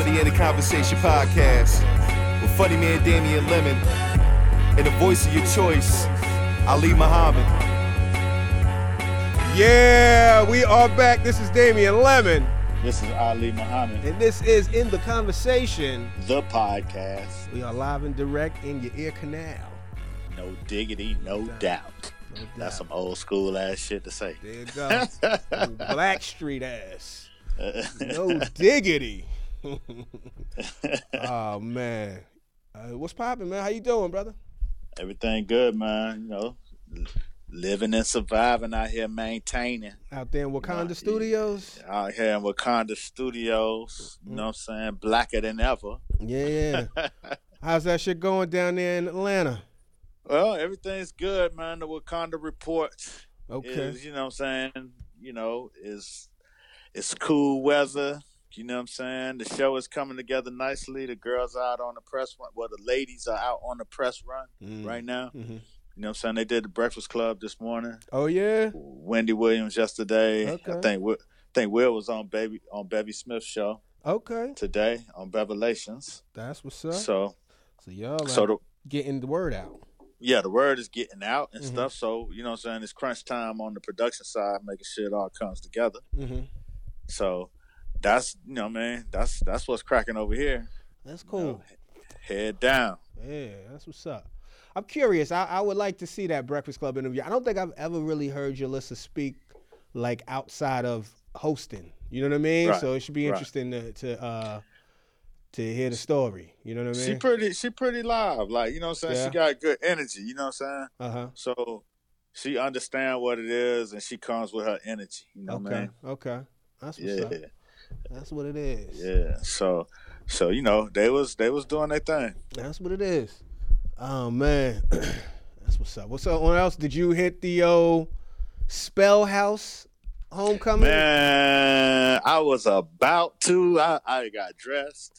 for the End of Conversation podcast with funny man Damian Lemon and the voice of your choice, Ali Muhammad. Yeah, we are back. This is Damian Lemon. This is Ali Muhammad. And this is In the Conversation, the podcast. We are live and direct in your ear canal. No diggity, no doubt. That's some old school ass shit to say. There you go. Black Street ass. No diggity. Oh, man. What's poppin', man? How you doing, brother? Everything good, man. You know, living and surviving out here, maintaining. Out there in Wakanda Studios? Out here in Wakanda Studios. You know what I'm saying? Blacker than ever. Yeah. How's that shit going down there in Atlanta? Well, everything's good, man. The Wakanda Report is, you know what I'm saying, you know, it's cool weather. You know what I'm saying? The show is coming together nicely. The girls are out on the press run. Well, the ladies are out on the press run right now. Mm-hmm. You know what I'm saying? They did the Breakfast Club this morning. Oh, yeah? Wendy Williams yesterday. Okay. I think Will was on Bevy Smith's show. Okay. Today on Revelations. That's what's up. So y'all getting the word out. Yeah, the word is getting out and stuff. So, you know what I'm saying? It's crunch time on the production side, making sure it all comes together. Mm-hmm. So that's, you know, man, that's what's cracking over here. That's cool. You know, head down. Yeah, that's what's up. I'm curious. I would like to see that Breakfast Club interview. I don't think I've ever really heard Jalissa speak like outside of hosting. You know what I mean? Right. So it should be interesting to hear the story. You know what I mean? She pretty live. Like, you know what I'm saying? Yeah. She got good energy. You know what I'm saying? Uh-huh. So she understands what it is, and she comes with her energy. You know what I mean? Okay. That's what's up. That's what it is. Yeah. So you know, they was doing their thing. That's what it is. Oh, man. That's what's up. What's up? What else? Did you hit the Spell House homecoming? Man, I was about to. I got dressed.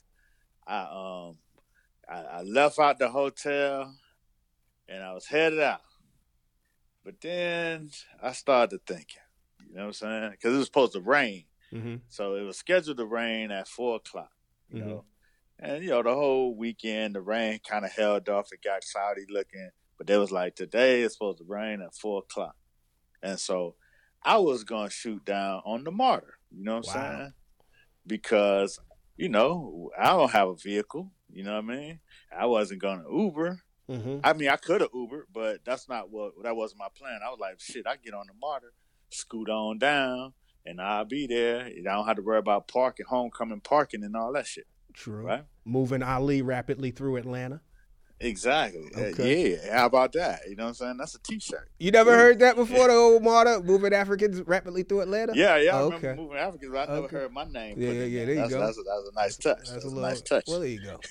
I left out the hotel and I was headed out. But then I started thinking, you know what I'm saying? Because it was supposed to rain. Mm-hmm. So it was scheduled to rain at 4:00, you know. And, you know, the whole weekend, the rain kind of held off. It got cloudy looking. But they was like, today it's supposed to rain at 4:00. And so I was going to shoot down on the Martyr, you know what I'm saying? Because, you know, I don't have a vehicle, you know what I mean? I wasn't going to Uber. Mm-hmm. I mean, I could have Ubered, but that wasn't my plan. I was like, shit, I get on the Martyr, scoot on down, and I'll be there. I don't have to worry about parking, homecoming parking and all that shit. True. Right? Moving Ali rapidly through Atlanta. Exactly. Okay. Yeah. How about that? You know what I'm saying? That's a T-shirt. You never heard that before, the old Martyr, moving Africans rapidly through Atlanta? Yeah. I remember moving Africans, but I never heard my name. Yeah, there you go. That's a nice touch. That's a nice touch. Well, there you go.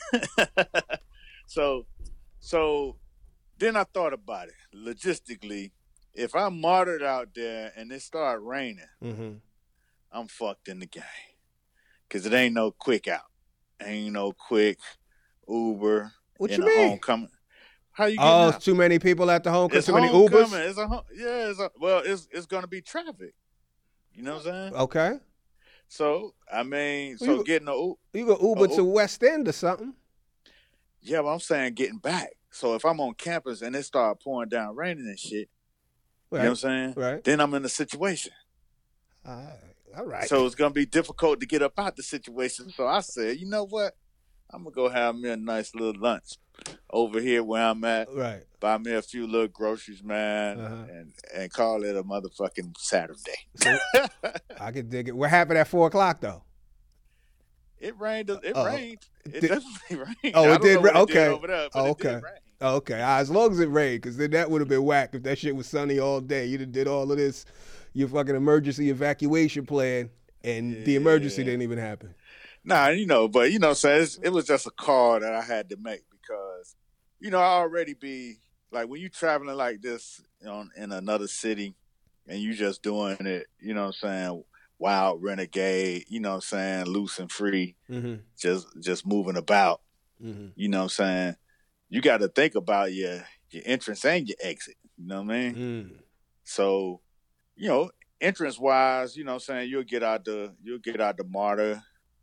So then I thought about it. Logistically, if I'm martyred out there and it start raining, I'm fucked in the game. Because it ain't no quick out. Ain't no quick Uber. What you mean? Homecoming. How you getting out? It's too many people at the homecoming. It's too many homecoming. Ubers? It's going to be traffic. You know what I'm saying? Okay. So, I mean, getting you go Uber to West End or something. Yeah, but I'm saying getting back. So if I'm on campus and it start pouring down raining and shit, you know what I'm saying? Right. Then I'm in a situation. All right. So it's going to be difficult to get up out the situation. So I said, you know what? I'm going to go have me a nice little lunch over here where I'm at. Right. Buy me a few little groceries, man, and call it a motherfucking Saturday. So, I can dig it. What happened at 4:00 though? It rained. It rained. It definitely rained. Oh, it did rain? Okay. Over there, it did rain. Okay. As long as it rained, because then that would have been whack if that shit was sunny all day. You did all of this, your fucking emergency evacuation plan, and the emergency didn't even happen. Nah, you know, but you know what I'm saying? It was just a call that I had to make because, you know, I already be, like, when you traveling like this in another city and you just doing it, you know what I'm saying, wild renegade, you know what I'm saying, loose and free, just moving about, you know what I'm saying? You got to think about your entrance and your exit, you know what I mean? So, you know, entrance-wise, you know what I'm saying, you'll get out the Martyr,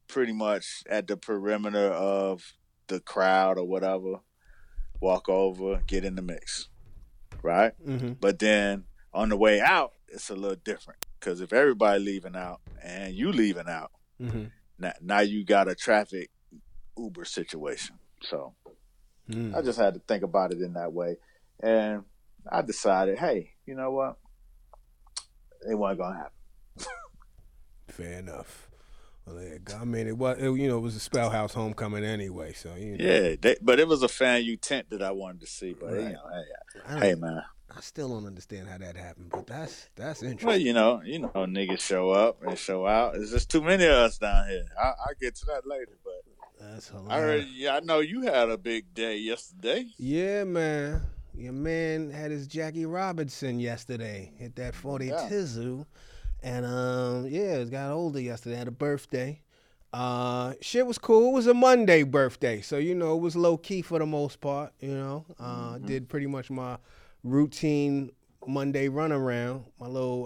pretty much at the perimeter of the crowd or whatever. Walk over, get in the mix, right? Mm-hmm. But then on the way out, it's a little different because if everybody leaving out and you leaving out, Mm-hmm. now you got a traffic Uber situation. So I just had to think about it in that way, and I decided, hey, you know what? It wasn't gonna happen. Fair enough. Well, I mean, it was it was a Spellhouse homecoming anyway, so Yeah, but it was a fan U tent that I wanted to see. But Right. hey, man. I still don't understand how that happened, but that's interesting. Well, niggas show up and show out. There's just too many of us down here. I'll get to that later, but That's hilarious. I know you had a big day yesterday. Yeah, man. Your man had his Jackie Robinson yesterday. Hit that 40 Yeah. Tizu. And it got older yesterday. Had a birthday. Shit was cool. It was a Monday birthday. So, it was low key for the most part, Did pretty much my routine Monday runaround. My little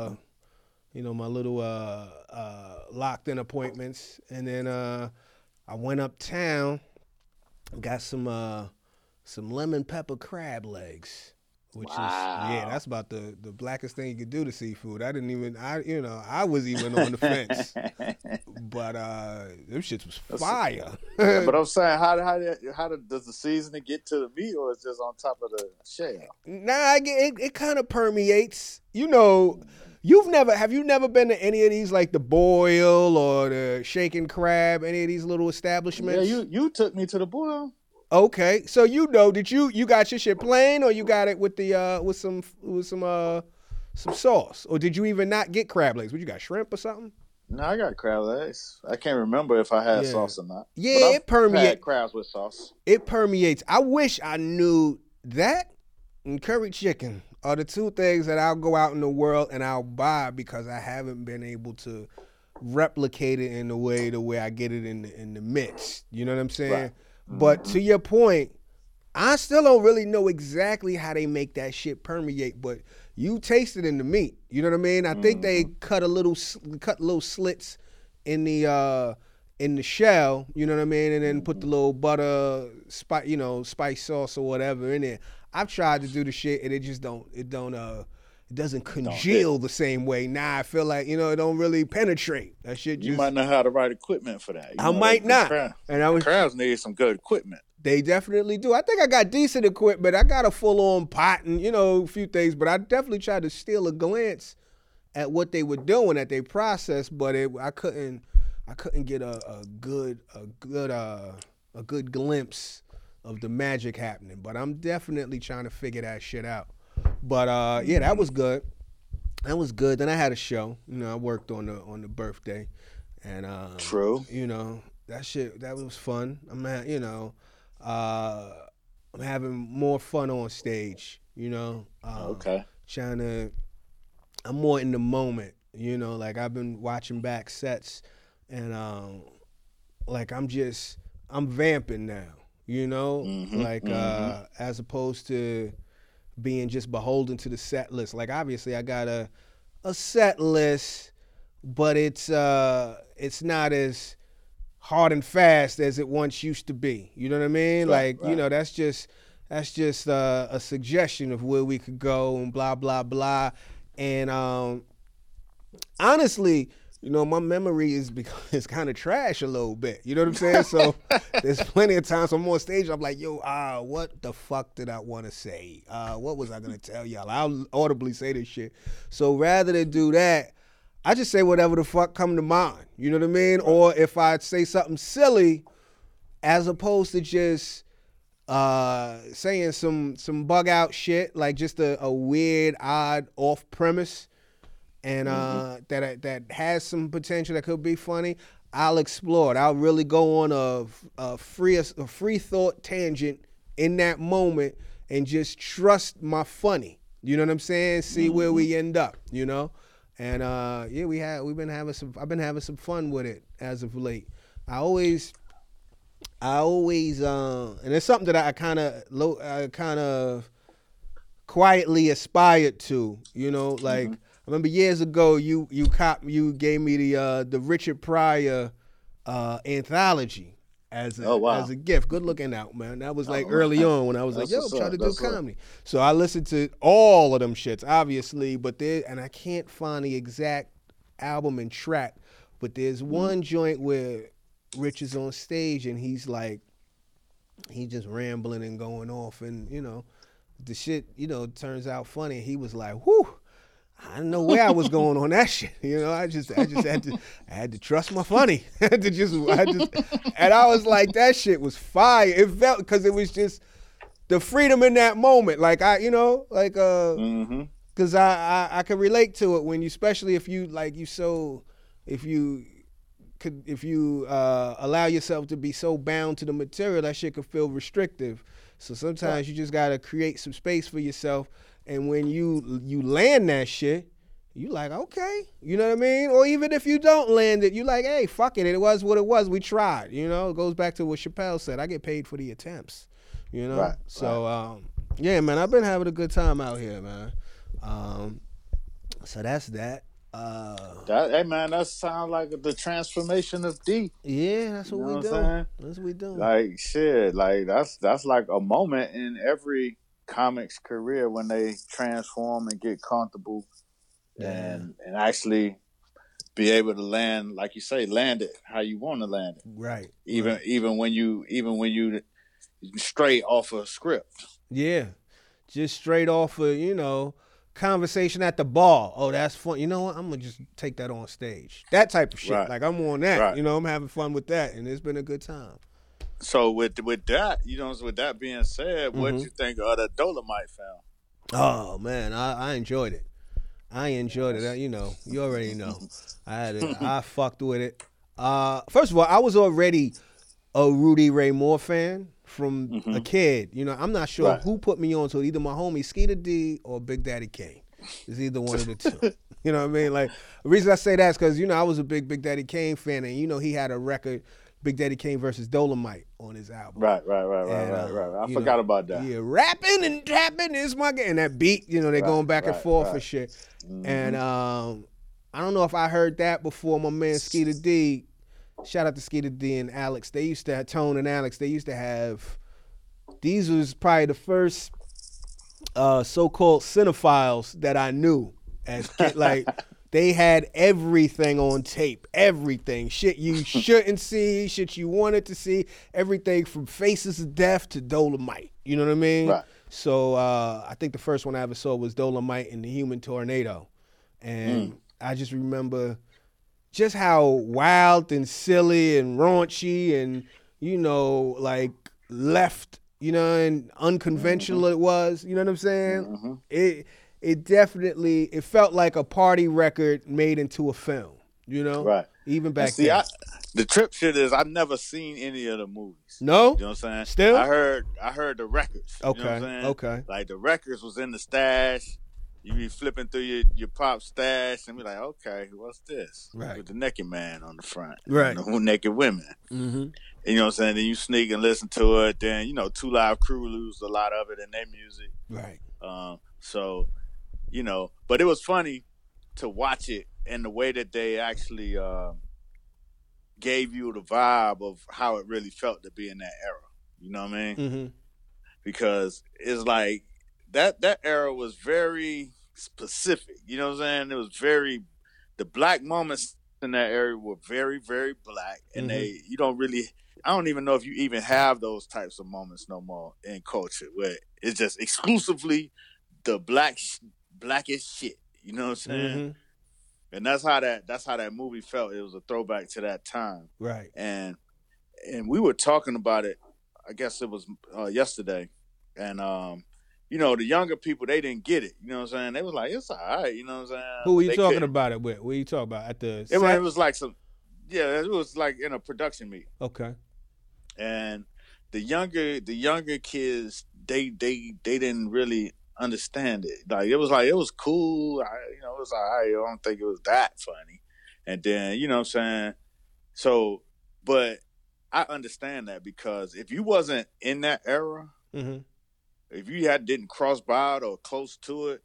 locked in appointments. And then I went uptown, got some lemon pepper crab legs, which Wow. that's about the blackest thing you could do to seafood. I was even on the fence, but them shits was fire. But I'm saying, how does the seasoning get to the meat, or is it just on top of the shell? Nah, it kind of permeates. Have you never been to any of these, like the Boil or the Shaken Crab, any of these little establishments? Yeah, you took me to the Boil. Okay, so did you got your shit plain, or you got it with the with some sauce, or did you even not get crab legs? What, you got shrimp or something? No, I got crab legs. I can't remember if I had Yeah. sauce or not. Yeah, But I've it permeates. had crabs with sauce. It permeates. I wish I knew that and curry chicken are the two things that I'll go out in the world and I'll buy because I haven't been able to replicate it in the way I get it in the mix. You know what I'm saying? Right. But to your point, I still don't really know exactly how they make that shit permeate, but you taste it in the meat. You know what I mean? I think they cut little slits in the shell. You know what I mean? And then put the little butter, spice sauce or whatever in it. I've tried to do the shit and it just doesn't congeal the same way. Nah, I feel like, it don't really penetrate. That shit just... You might not have the right equipment for that. I might not. Crabs need some good equipment. They definitely do. I think I got decent equipment. I got a full-on pot and, a few things, but I definitely tried to steal a glance at what they were doing, at their process, but I couldn't get a good glimpse of the magic happening. But I'm definitely trying to figure that shit out. But that was good. That was good. Then I had a show. I worked on the birthday, and True. that was fun. I'm having more fun on stage. Okay. I'm more in the moment. Like I've been watching back sets, and I'm vamping now. As opposed to being just beholden to the set list. Like obviously I got a set list, but it's not as hard and fast as it once used to be. You know what I mean? Right. That's just a suggestion of where we could go and blah blah blah. And honestly, my memory is kind of trash a little bit. You know what I'm saying? So there's plenty of times I'm on stage, I'm like, what the fuck did I want to say? What was I going to tell y'all? I'll audibly say this shit. So rather than do that, I just say whatever the fuck come to mind. You know what I mean? Or if I say something silly, as opposed to just saying some bug out shit, like just a weird, odd, off premise, and that has some potential that could be funny, I'll explore it. I'll really go on a free thought tangent in that moment and just trust my funny. You know what I'm saying? See where we end up. And I've been having some fun with it as of late. I always and it's something that I kind of quietly aspired to. I remember years ago you gave me the Richard Pryor anthology as Oh, wow. a gift. Good looking out, man. That was like Oh, early man. on when I was like, That's yo, what's I'm trying up. to do That's up. comedy. So I listened to all of them shits, obviously, and I can't find the exact album and track, but there's one joint where Rich is on stage and he's just rambling and going off, and the shit turns out funny. He was like, whew, I didn't know where I was going on that shit. I just had to trust my funny. And I was like, that shit was fire. It felt, because it was just the freedom in that moment. Like because I could relate to it when you, especially if you allow yourself to be so bound to the material, that shit could feel restrictive. So sometimes you just gotta create some space for yourself. And when you land that shit, you like, okay, you know what I mean? Or even if you don't land it, you like, hey, fuck it, it was what it was. We tried. It goes back to what Chappelle said. I get paid for the attempts. Right. So yeah, man, I've been having a good time out here, man. So that's that. Hey, man, that sounds like the transformation of D. Yeah, that's what we do. That's what we do. Like shit, like that's like a moment in every comic's career when they transform and get comfortable, and actually be able to land, like you say, land it how you want to land it. Right. Even when you straight off a script. Yeah, just straight off of conversation at the bar. Oh, that's fun. You know what? I'm gonna just take that on stage. That type of shit. Right. Like I'm on that. Right. I'm having fun with that, and it's been a good time. So with that, with that being said, what you think of the Dolomite film? Oh man, I enjoyed it. I enjoyed it. You already know. I fucked with it. First of all, I was already a Rudy Ray Moore fan from a kid. I'm not sure who put me on to it. Either my homie Skeeter D or Big Daddy Kane. It's either one of the two. You know what I mean? Like, the reason I say that is because, I was a big Big Daddy Kane fan, and he had a record, Big Daddy Kane versus Dolomite, on his album. Right. I forgot about that. Yeah, rapping and tapping is my game. And that beat, they're going back and forth and shit. Mm-hmm. And I don't know if I heard that before my man Skeeter D. Shout out to Skeeter D and Alex. They used to have, Tone and Alex, they used to have, these was probably the first so-called cinephiles that I knew as kid. Like, they had everything on tape, everything. Shit you shouldn't see, shit you wanted to see, everything from Faces of Death to Dolomite. You know what I mean? Right. So I think the first one I ever saw was Dolomite and the Human Tornado. And I just remember just how wild and silly and raunchy and, like left, and unconventional it was. You know what I'm saying? It definitely, it felt like a party record made into a film, Right. Even back then. The trip shit is I've never seen any of the movies. No? You know what I'm saying? Still? I heard the records. Okay. You know what I'm saying? Okay. Like the records was in the stash. You be flipping through your pop stash and be like, okay, what's this? Right. With the naked man on the front. Right. The naked women. Mm-hmm. And you know what I'm saying? Then you sneak and listen to it. Then, Two Live Crew lose a lot of it in their music. Right. So, but it was funny to watch it and the way that they actually gave you the vibe of how it really felt to be in that era. You know what I mean? Mm-hmm. Because it's like that era was very specific. You know what I'm saying? The black moments in that area were very, very black. And you don't really, I don't even know if you even have those types of moments no more in culture where it's just exclusively the blackest shit. You know what I'm saying? Mm-hmm. And that's how that movie felt. It was a throwback to that time. Right. And we were talking about it, I guess it was yesterday. And the younger people, they didn't get it. You know what I'm saying? They was like, it's all right. You know what I'm saying? Who were you talking about it with? What are you talking about? At the set? It was like it was like in a production meeting. Okay. And the younger kids, they didn't really understand it. Like it was cool. It was all right. I don't think it was that funny. And then, you know what I'm saying? So, but I understand that because if you wasn't in that era, if you didn't cross by it or close to it,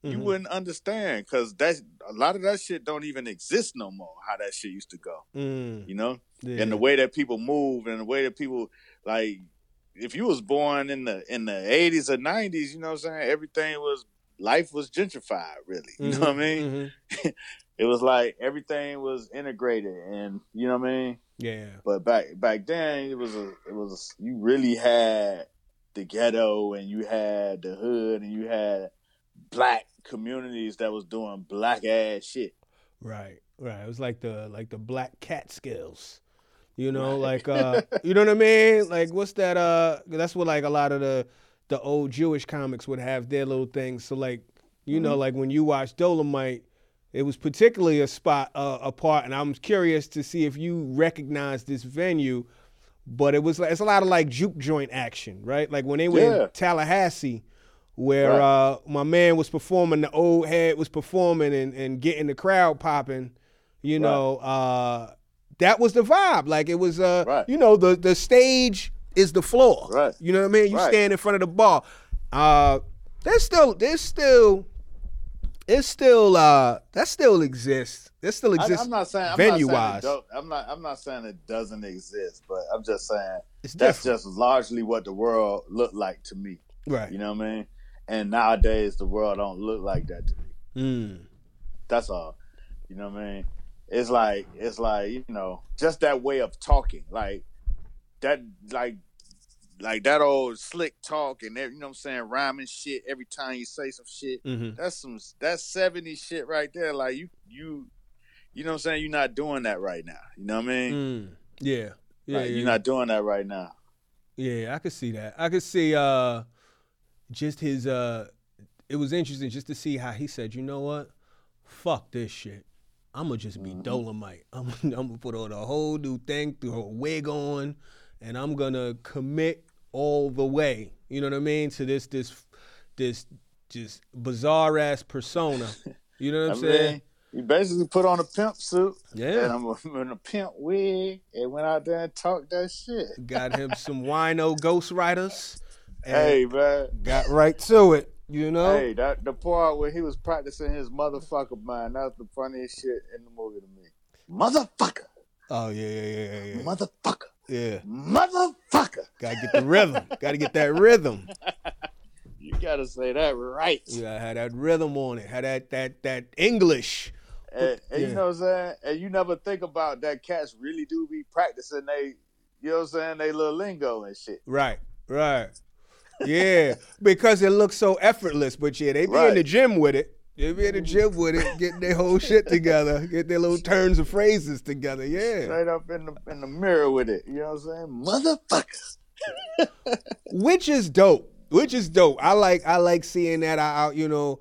you wouldn't understand, because a lot of that shit don't even exist no more. How that shit used to go, you know, and the way that people move and the way that people like. If you was born in the 80s or 90s, you know what I'm saying? Life was gentrified, really. You know what I mean? It was like everything was integrated, and you know what I mean? Yeah. But back then, it was you really had the ghetto, and you had the hood, and you had black communities that was doing black ass shit. Right. It was like the Black Catskills. You know, like, you know what I mean? Like, what's that? That's what, like, a lot of the old Jewish comics would have their little things. So, like, you know, like, when you watch Dolomite, it was particularly a part, and I'm curious to see if you recognize this venue, but it's a lot of, like, juke joint action, right? Like, when they were in Tallahassee, where my man was performing, the old head was performing and getting the crowd popping, you know, that was the vibe. Like, it was, you know, the stage is the floor. Right. You know what I mean? You stand in front of the bar. That still exists. That still exists. I'm not saying venue-wise. I'm not saying it doesn't exist, but I'm just saying it's that's just largely what the world looked like to me. Right. You know what I mean? And nowadays the world don't look like that to me. That's all. You know what I mean? It's like, you know, just that way of talking, like that that old slick talk, and you know what I'm saying, rhyming shit every time you say some shit. That's 70s shit right there. Like you know what I'm saying? You're not doing that right now. You know what I mean? Yeah. You're not doing that right now. Yeah, I could see that. I could see just his it was interesting just to see how he said, you know what? Fuck this shit. I'm going to just be Dolomite. I'm going to put on a whole new thing, throw a wig on, and I'm going to commit all the way, you know what I mean, to this just bizarre-ass persona. You know what I'm saying? You basically put on a pimp suit, and I'm in a pimp wig, and went out there and talked that shit. Got him some wino ghostwriters. Hey, man. Got right to it. You know? Hey, the part where he was practicing his motherfucker mind, that's the funniest shit in the movie to me. Motherfucker. Oh, yeah. Motherfucker. Yeah. Motherfucker. Gotta get the rhythm. Gotta get that rhythm. You gotta say that right. Yeah, had that rhythm on it. Had that English. And you know what I'm saying? And you never think about that cats really do be practicing you know what I'm saying, they little lingo and shit. Right. Yeah, because it looks so effortless. But yeah, they be in the gym with it. They be in the gym with it, getting their whole shit together, get their little turns of phrases together. Yeah, straight up in the mirror with it. You know what I'm saying, motherfucker. Which is dope. I like seeing that out. You know,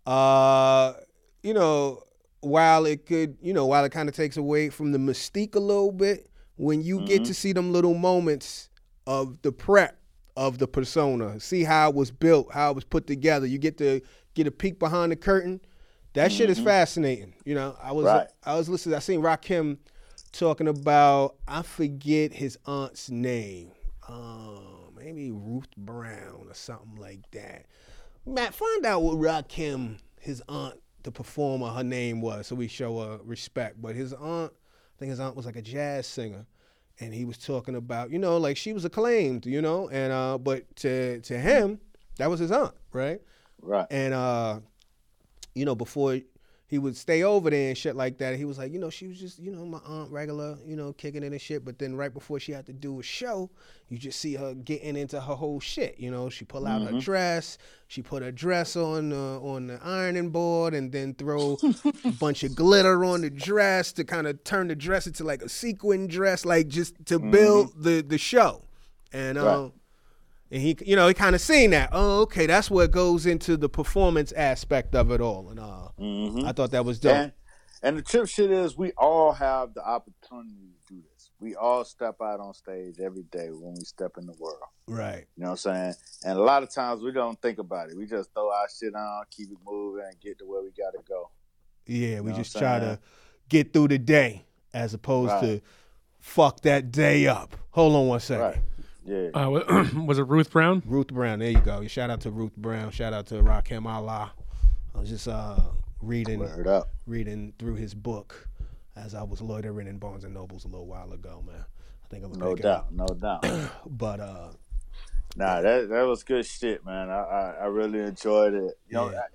while it kind of takes away from the mystique a little bit, when you get to see them little moments of the prep of the persona, see how it was built, how it was put together. You get to get a peek behind the curtain. That shit is fascinating. You know, I was listening. I seen Rakim talking about, I forget his aunt's name, maybe Ruth Brown or something like that. Matt, find out what Rakim, his aunt, the performer, her name was, so we show her respect. But his aunt, I think his aunt was like a jazz singer. And he was talking about, you know, like she was acclaimed, you know, and but to him, that was his aunt, right? Right. And you know, before he would stay over there and shit like that, he was like, you know, she was just, you know, my aunt regular, you know, kicking it and shit. But then right before she had to do a show, you just see her getting into her whole shit. You know, she pull out her dress, she put her dress on the ironing board, and then throw a bunch of glitter on the dress to kind of turn the dress into like a sequin dress, like just to build the show. And and he, you know, he kind of seen that. Oh, okay, that's what goes into the performance aspect of it all. And I thought that was dope. And the trip shit is, we all have the opportunity to do this. We all step out on stage every day when we step in the world. Right. You know what I'm saying? And a lot of times we don't think about it. We just throw our shit on, keep it moving, and get to where we got to go. Yeah, we just try to get through the day as opposed to fuck that day up. Hold on one second. Right. Yeah. Was it Ruth Brown? Ruth Brown, there you go. Shout out to Ruth Brown. Shout out to Rakim Allah. I was just reading Word up. through his book as I was loitering in Barnes and Nobles a little while ago, man. I think I was No doubt. but Nah, that was good shit, man. I really enjoyed it. You know, Yeah.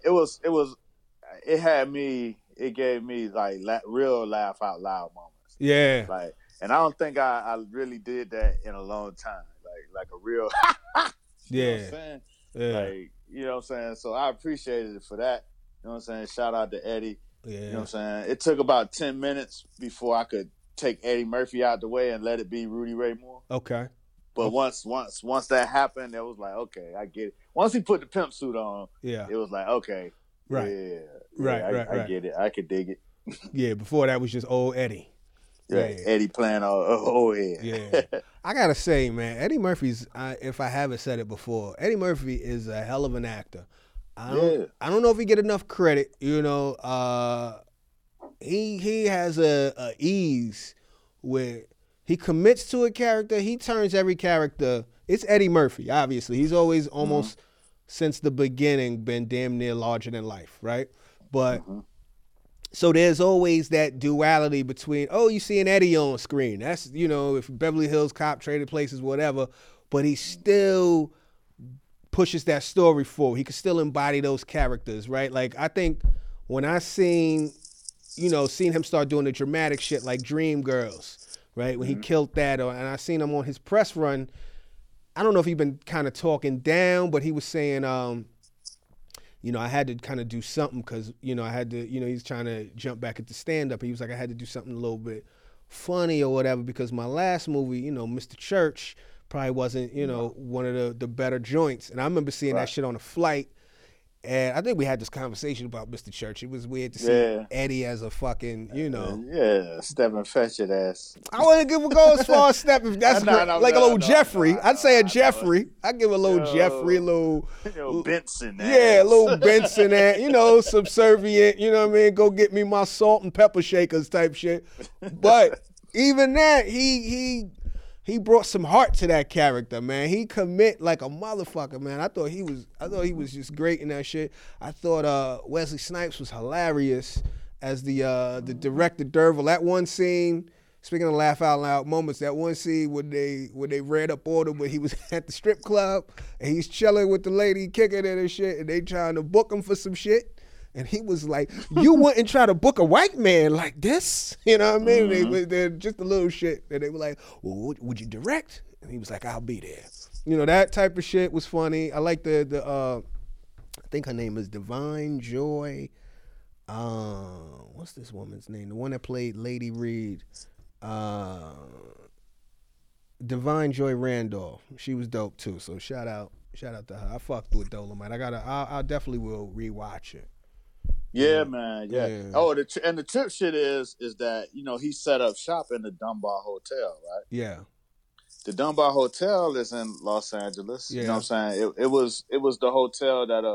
it gave me like real laugh out loud moments. yeah, Like, and I don't think I really did that in a long time. Like a real, you know what I'm saying? yeah, Like, you know what I'm saying? So I appreciated it for that. You know what I'm saying? Shout out to Eddie. yeah. You know what I'm saying? It took about 10 minutes before I could take Eddie Murphy out the way and let it be Rudy Ray Moore. Okay. But once that happened, it was like, okay, I get it. Once he put the pimp suit on, Yeah. it was like, okay, Right. yeah, Right, I get it. I could dig it. Yeah, before that was just old Eddie. Yeah, Eddie playing Yeah. I gotta say, man, Eddie Murphy's. If I haven't said it before, Eddie Murphy is a hell of an actor. I don't know if he get enough credit. You know, he has a ease where he commits to a character. He turns every character. It's Eddie Murphy, obviously. He's always almost since the beginning been damn near larger than life, right? But so there's always that duality between, oh, you see an Eddie on screen. That's, you know, if Beverly Hills Cop, Traded Places, whatever. But he still pushes that story forward. He can still embody those characters, right? Like, I think when I seen him start doing the dramatic shit like Dreamgirls, right? When he killed that, and I seen him on his press run. I don't know if he'd been kind of talking down, but he was saying, I had to kind of do something because, I had to, he's trying to jump back into stand-up. He was like, I had to do something a little bit funny or whatever because my last movie, Mr. Church, probably wasn't, one of the better joints. And I remember seeing that shit on a flight. And I think we had this conversation about Mr. Church. It was weird to see Eddie as a fucking, Stepping fetched ass. I wouldn't go as far as stepping. That's a little Jeffrey. I'd say a Jeffrey. I'd give a little Jeffrey, a little Benson. Yeah, a little Benson, subservient. You know what I mean? Go get me my salt and pepper shakers type shit. But even that, he brought some heart to that character, man. He commit like a motherfucker, man. I thought he was just great in that shit. I thought Wesley Snipes was hilarious as the director Derville. That one scene, speaking of laugh out loud moments, that one scene when they read up order when he was at the strip club and he's chilling with the lady kicking it and shit, and they trying to book him for some shit. And he was like, you wouldn't try to book a white man like this. You know what I mean? They're just a little shit. And they were like, well, would you direct? And he was like, I'll be there. That type of shit was funny. I like the I think her name is Divine Joy. What's this woman's name? The one that played Lady Reed. Divine Joy Randolph. She was dope too. So shout out to her. I fucked with Dolomite. I definitely will rewatch it. Yeah, man. Yeah. Oh, the trip shit is that he set up shop in the Dunbar Hotel, right? Yeah. The Dunbar Hotel is in Los Angeles. Yeah. You know what I'm saying? It was the hotel that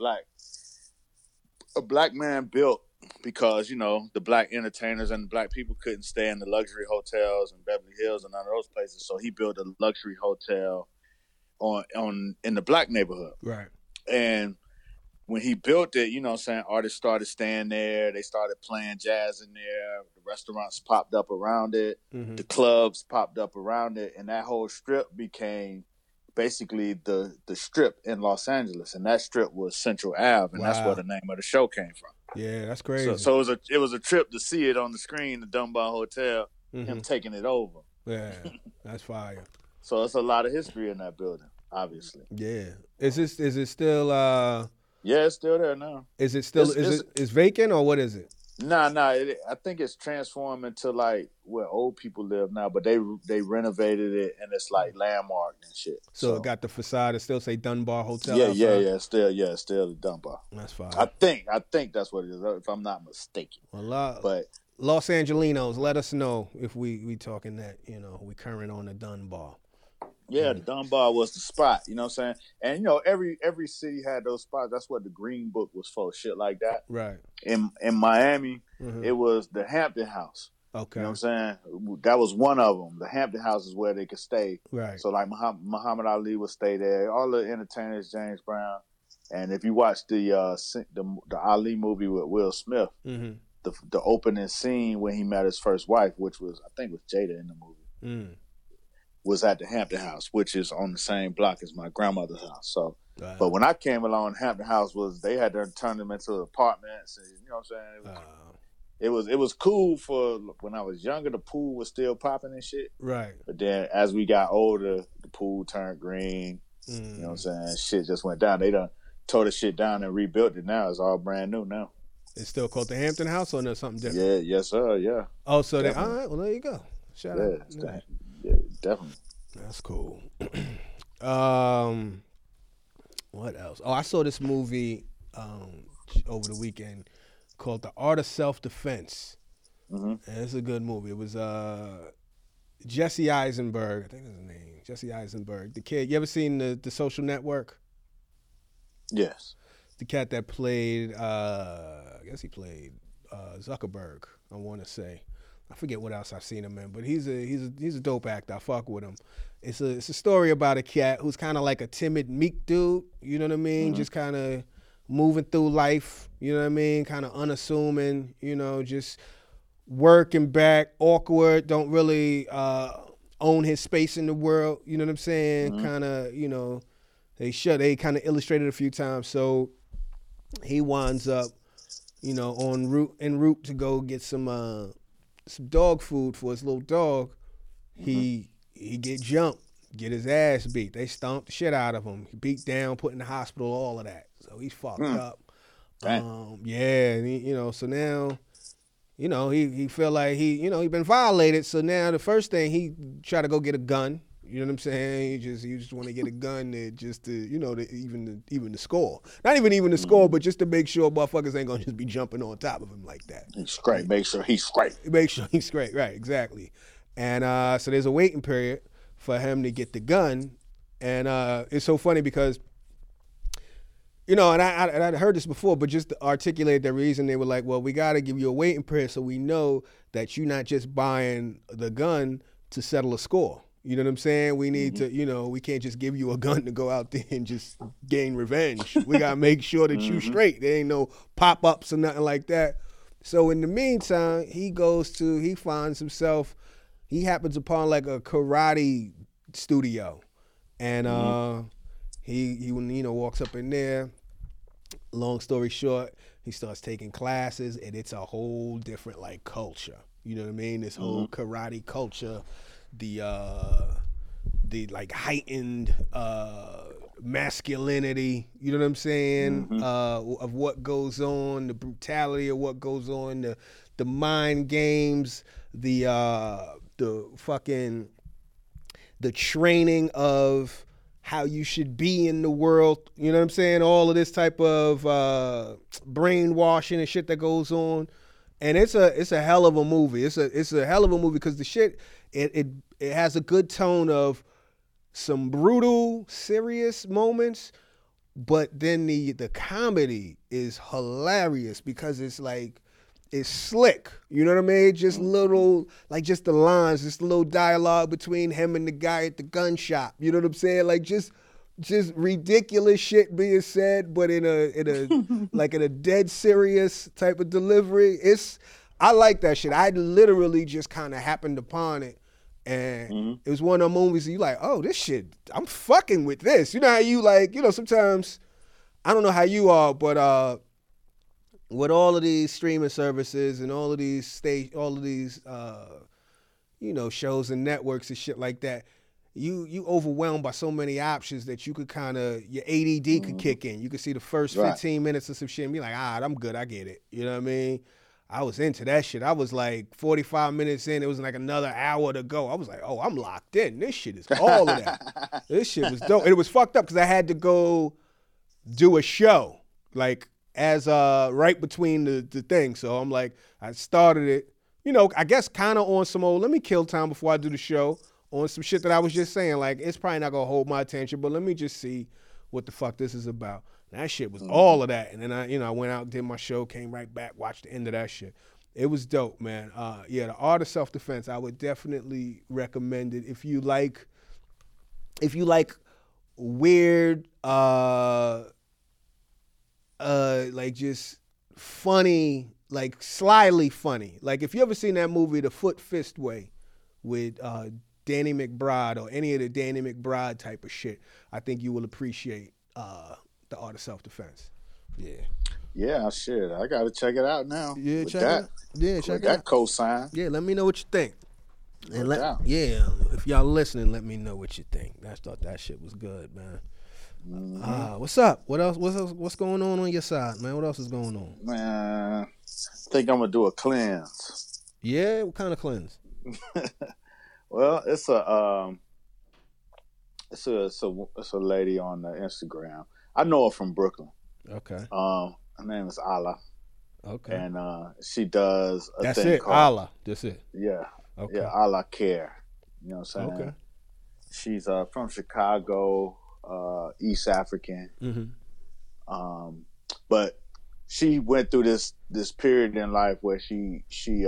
a black man built because the black entertainers and black people couldn't stay in the luxury hotels in Beverly Hills and none of those places. So he built a luxury hotel in the black neighborhood. Right. And when he built it, artists started staying there. They started playing jazz in there. The restaurants popped up around it. Mm-hmm. The clubs popped up around it. And that whole strip became basically the strip in Los Angeles. And that strip was Central Ave. And that's where the name of the show came from. Yeah, that's crazy. So it was a trip to see it on the screen, the Dunbar Hotel, him taking it over. Yeah, that's fire. So it's a lot of history in that building, obviously. Yeah. Is it still Yeah, it's still there now. Is it still is vacant or what is it? Nah. I think it's transformed into like where old people live now, but they renovated it and it's like landmark and shit. So it got the facade. It still say Dunbar Hotel. Yeah. Still the Dunbar. That's fine. I think that's what it is, if I'm not mistaken. But Los Angelinos, let us know if we talking that we current on the Dunbar. Yeah, the Dunbar was the spot, you know what I'm saying? And every city had those spots. That's what the Green Book was for, shit like that. Right. In Miami, it was the Hampton House. Okay. You know what I'm saying? That was one of them. The Hampton House is where they could stay. Right. So like Muhammad Ali would stay there. All the entertainers, James Brown. And if you watch the Ali movie with Will Smith, the opening scene when he met his first wife, which was I think was Jada in the movie, was at the Hampton House, which is on the same block as my grandmother's house. So, but when I came along, Hampton House they had to turn them into apartments, and you know what I'm saying. It was cool for when I was younger. The pool was still popping and shit. Right. But then as we got older, the pool turned green. You know what I'm saying? Shit just went down. They done tore the shit down and rebuilt it now. It's all brand new now. It's still called the Hampton House, or there's something different? Yeah, yes, sir, yeah. Oh, so all right, well, there you go. Shout out. Yeah, definitely. That's cool. What else? Oh, I saw this movie over the weekend called The Art of Self-Defense. And it's a good movie. It was Jesse Eisenberg, I think that's his name. Jesse Eisenberg, the kid. You ever seen the Social Network? Yes. The cat that played, I guess he played Zuckerberg, I want to say. I forget what else I've seen him in, but he's a dope actor. I fuck with him. It's a story about a cat who's kind of like a timid, meek dude. You know what I mean? Just kind of moving through life. You know what I mean? Kind of unassuming. You know, just working back, awkward. Don't really own his space in the world. You know what I'm saying? Kind of, you know, they kind of illustrated a few times. So he winds up, you know, en route to go get some dog food for his little dog. He get jumped, get his ass beat. They stomped the shit out of him. He beat down, put in the hospital, all of that. So he's fucked up. Yeah, and he, you know, so now, you know, he feel like he been violated. So now the first thing he try to go get a gun. You know what I'm saying? He just want to get a gun even the score. Not even the score, but just to make sure motherfuckers ain't gonna just be jumping on top of him like that. He's straight. Make sure he's straight. Make sure he's straight. Right, exactly. And so there's a waiting period for him to get the gun, and it's so funny because, you know, and I'd heard this before, but just to articulate the reason, they were like, well, we got to give you a waiting period so we know that you're not just buying the gun to settle a score. You know what I'm saying? We need to, you know, we can't just give you a gun to go out there and just gain revenge. We got to make sure that you straight. There ain't no pop-ups or nothing like that. So in the meantime, he finds himself, he happens upon like a karate studio. And he you know, walks up in there. Long story short, he starts taking classes, and it's a whole different like culture. You know what I mean? This whole karate culture. The like heightened masculinity, you know what I'm saying? Of what goes on, the brutality of what goes on, the mind games, the training of how you should be in the world, you know what I'm saying? All of this type of brainwashing and shit that goes on. And it's a hell of a movie. It's a hell of a movie because the shit it has a good tone of some brutal, serious moments, but then the comedy is hilarious because it's like it's slick. You know what I mean? Just little, like just the lines, just a little dialogue between him and the guy at the gun shop. You know what I'm saying? Like just ridiculous shit being said, but in a dead serious type of delivery. I like that shit. I literally just kind of happened upon it, and it was one of the movies you like, oh, this shit, I'm fucking with this. You know how you like, you know, sometimes I don't know how you are, but with all of these streaming services and all of these you know, shows and networks and shit like that. You overwhelmed by so many options that you could kind of, your ADD could kick in. You could see the first 15 minutes of some shit and be like, I'm good, I get it. You know what I mean? I was into that shit. I was like 45 minutes in, it was like another hour to go. I was like, oh, I'm locked in. This shit is all of that. This shit was dope. And it was fucked up because I had to go do a show, like as right between the thing. So I'm like, I started it, you know, I guess kind of on some old, let me kill time before I do the show. On some shit that I was just saying, like, it's probably not gonna hold my attention, but let me just see what the fuck this is about. And that shit was all of that. And then I went out, did my show, came right back, watched the end of that shit. It was dope, man. Yeah, The Art of Self-Defense, I would definitely recommend it. If you like weird, like just funny, like slyly funny. Like if you ever seen that movie, The Foot Fist Way, with Danny McBride or any of the Danny McBride type of shit, I think you will appreciate The Art of Self-Defense. Yeah. Yeah, shit. I gotta check it out now. Yeah, with check that, it out. Yeah, check it that out. cosign. Yeah, let me know what you think. And No doubt. yeah, if y'all listening, let me know what you think. I thought that shit was good, man. What's up? What else? What's going on your side, man? What else is going on? Man, I think I'm gonna do a cleanse. Yeah, what kind of cleanse? Well, it's a lady on Instagram. I know her from Brooklyn. Okay. Her name is Allah. Okay. And she does a That's thing it. called Allah. That's it. Yeah. Okay. Yeah, Allah Care. You know what I'm saying? Okay. She's from Chicago, East African. Mm-hmm. But she went through this period in life where she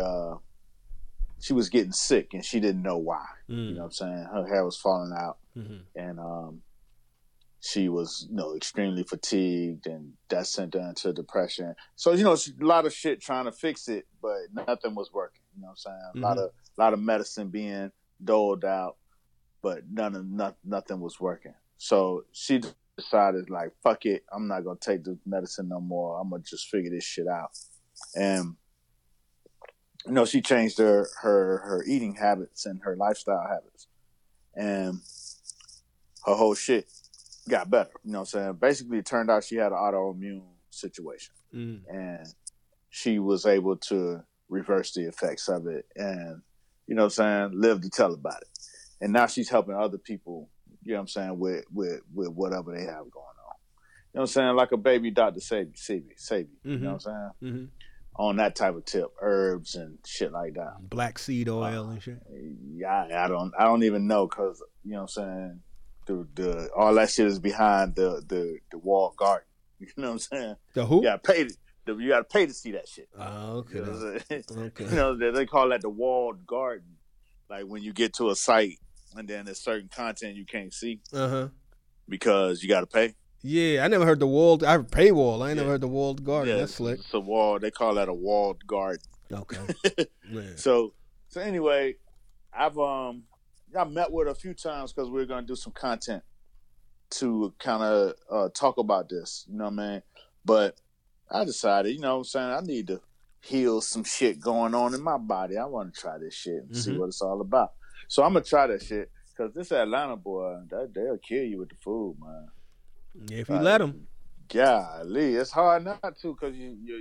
was getting sick and she didn't know why. You know what I'm saying? Her hair was falling out, and she was, extremely fatigued, and that sent her into depression. So, a lot of shit trying to fix it, but nothing was working. You know what I'm saying? A lot of medicine being doled out, but nothing was working. So she decided, like, fuck it, I'm not gonna take the medicine no more. I'm gonna just figure this shit out. And she changed her eating habits and her lifestyle habits, and her whole shit got better. You know what I'm saying? Basically, it turned out she had an autoimmune situation, and she was able to reverse the effects of it, and live to tell about it. And now she's helping other people, with whatever they have going on. You know what I'm saying? Like a baby Dr. Sebi. You know what I'm saying? On that type of tip, herbs and shit like that. Black seed oil and shit. Yeah, I don't even know, because you know what I'm saying, the all that shit is behind the walled garden. You know what I'm saying? The who? You gotta pay to see that shit. Oh, okay. Okay. They call that the walled garden. Like when you get to a site and then there's certain content you can't see because you gotta pay. Yeah, I never heard the walled. I heard paywall. I ain't never heard the walled garden. Yeah, That's slick. It's a wall. They call that a walled garden. Okay. So anyway, I met with her a few times because we were gonna do some content to kind of talk about this. You know what I mean? But I decided, you know what I'm saying, I need to heal some shit going on in my body. I want to try this shit and see what it's all about. So I'm gonna try that shit, because this Atlanta boy, they'll kill you with the food, man. Yeah, if you let them. Golly, it's hard not to, because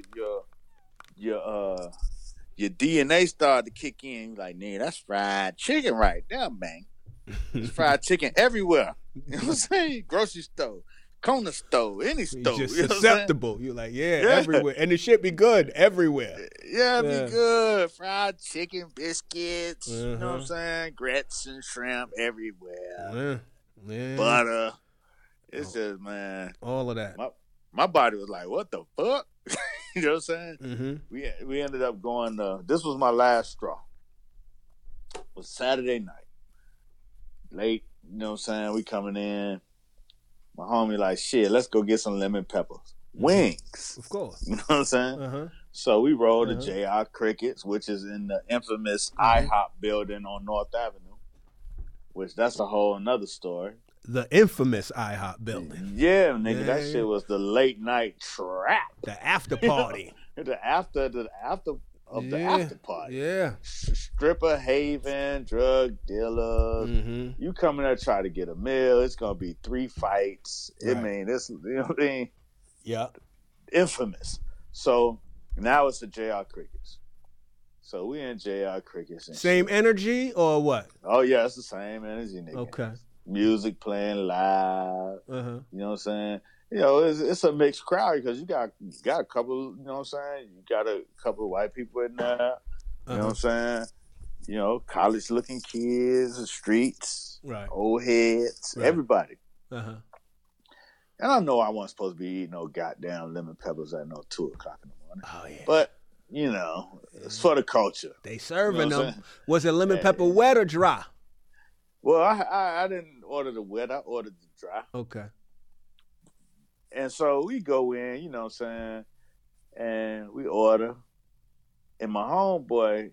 your DNA started to kick in. You're like, nah, that's fried chicken right there, man. There's fried chicken everywhere. You know what I'm saying? Grocery store, corner store, any store. You're just you know susceptible. You're like, everywhere. And it should be good everywhere. Yeah, be good. Fried chicken, biscuits, you know what I'm saying? Grits and shrimp everywhere. Yeah. Butter. It's just, man. All of that. My body was like, what the fuck? You know what I'm saying? We ended up going, this was my last straw. It was Saturday night. Late, you know what I'm saying? We coming in. My homie like, shit, let's go get some lemon peppers. Wings. Of course. You know what I'm saying? So we rolled to JR Crickets, which is in the infamous IHOP building on North Avenue, which that's a whole another story. The infamous IHOP building. Yeah, nigga, that shit was the late night trap. The after party. The after the after party. Yeah. Stripper haven, drug dealers. You come in there try to get a meal. It's gonna be 3 fights. Right. I mean, this, you know what I mean? Yeah. Infamous. So now it's the JR Crickets. So we in JR Crickets. And same shit. energy or what? Oh yeah, it's the same energy, nigga. Okay. Music playing live. You know what I'm saying? You know, it's a mixed crowd, because you got a couple, you know what I'm saying? You got a couple of white people in there. You know what I'm saying? You know, college looking kids, the streets, old heads, everybody. And I know I wasn't supposed to be eating no goddamn lemon peppers at no 2 o'clock in the morning. Oh yeah. But, you know, it's for the culture. They serving you know them. Was it lemon pepper wet or dry? Well, I didn't order the wet. I ordered the dry. Okay. And so we go in, you know what I'm saying, and we order. And my homeboy,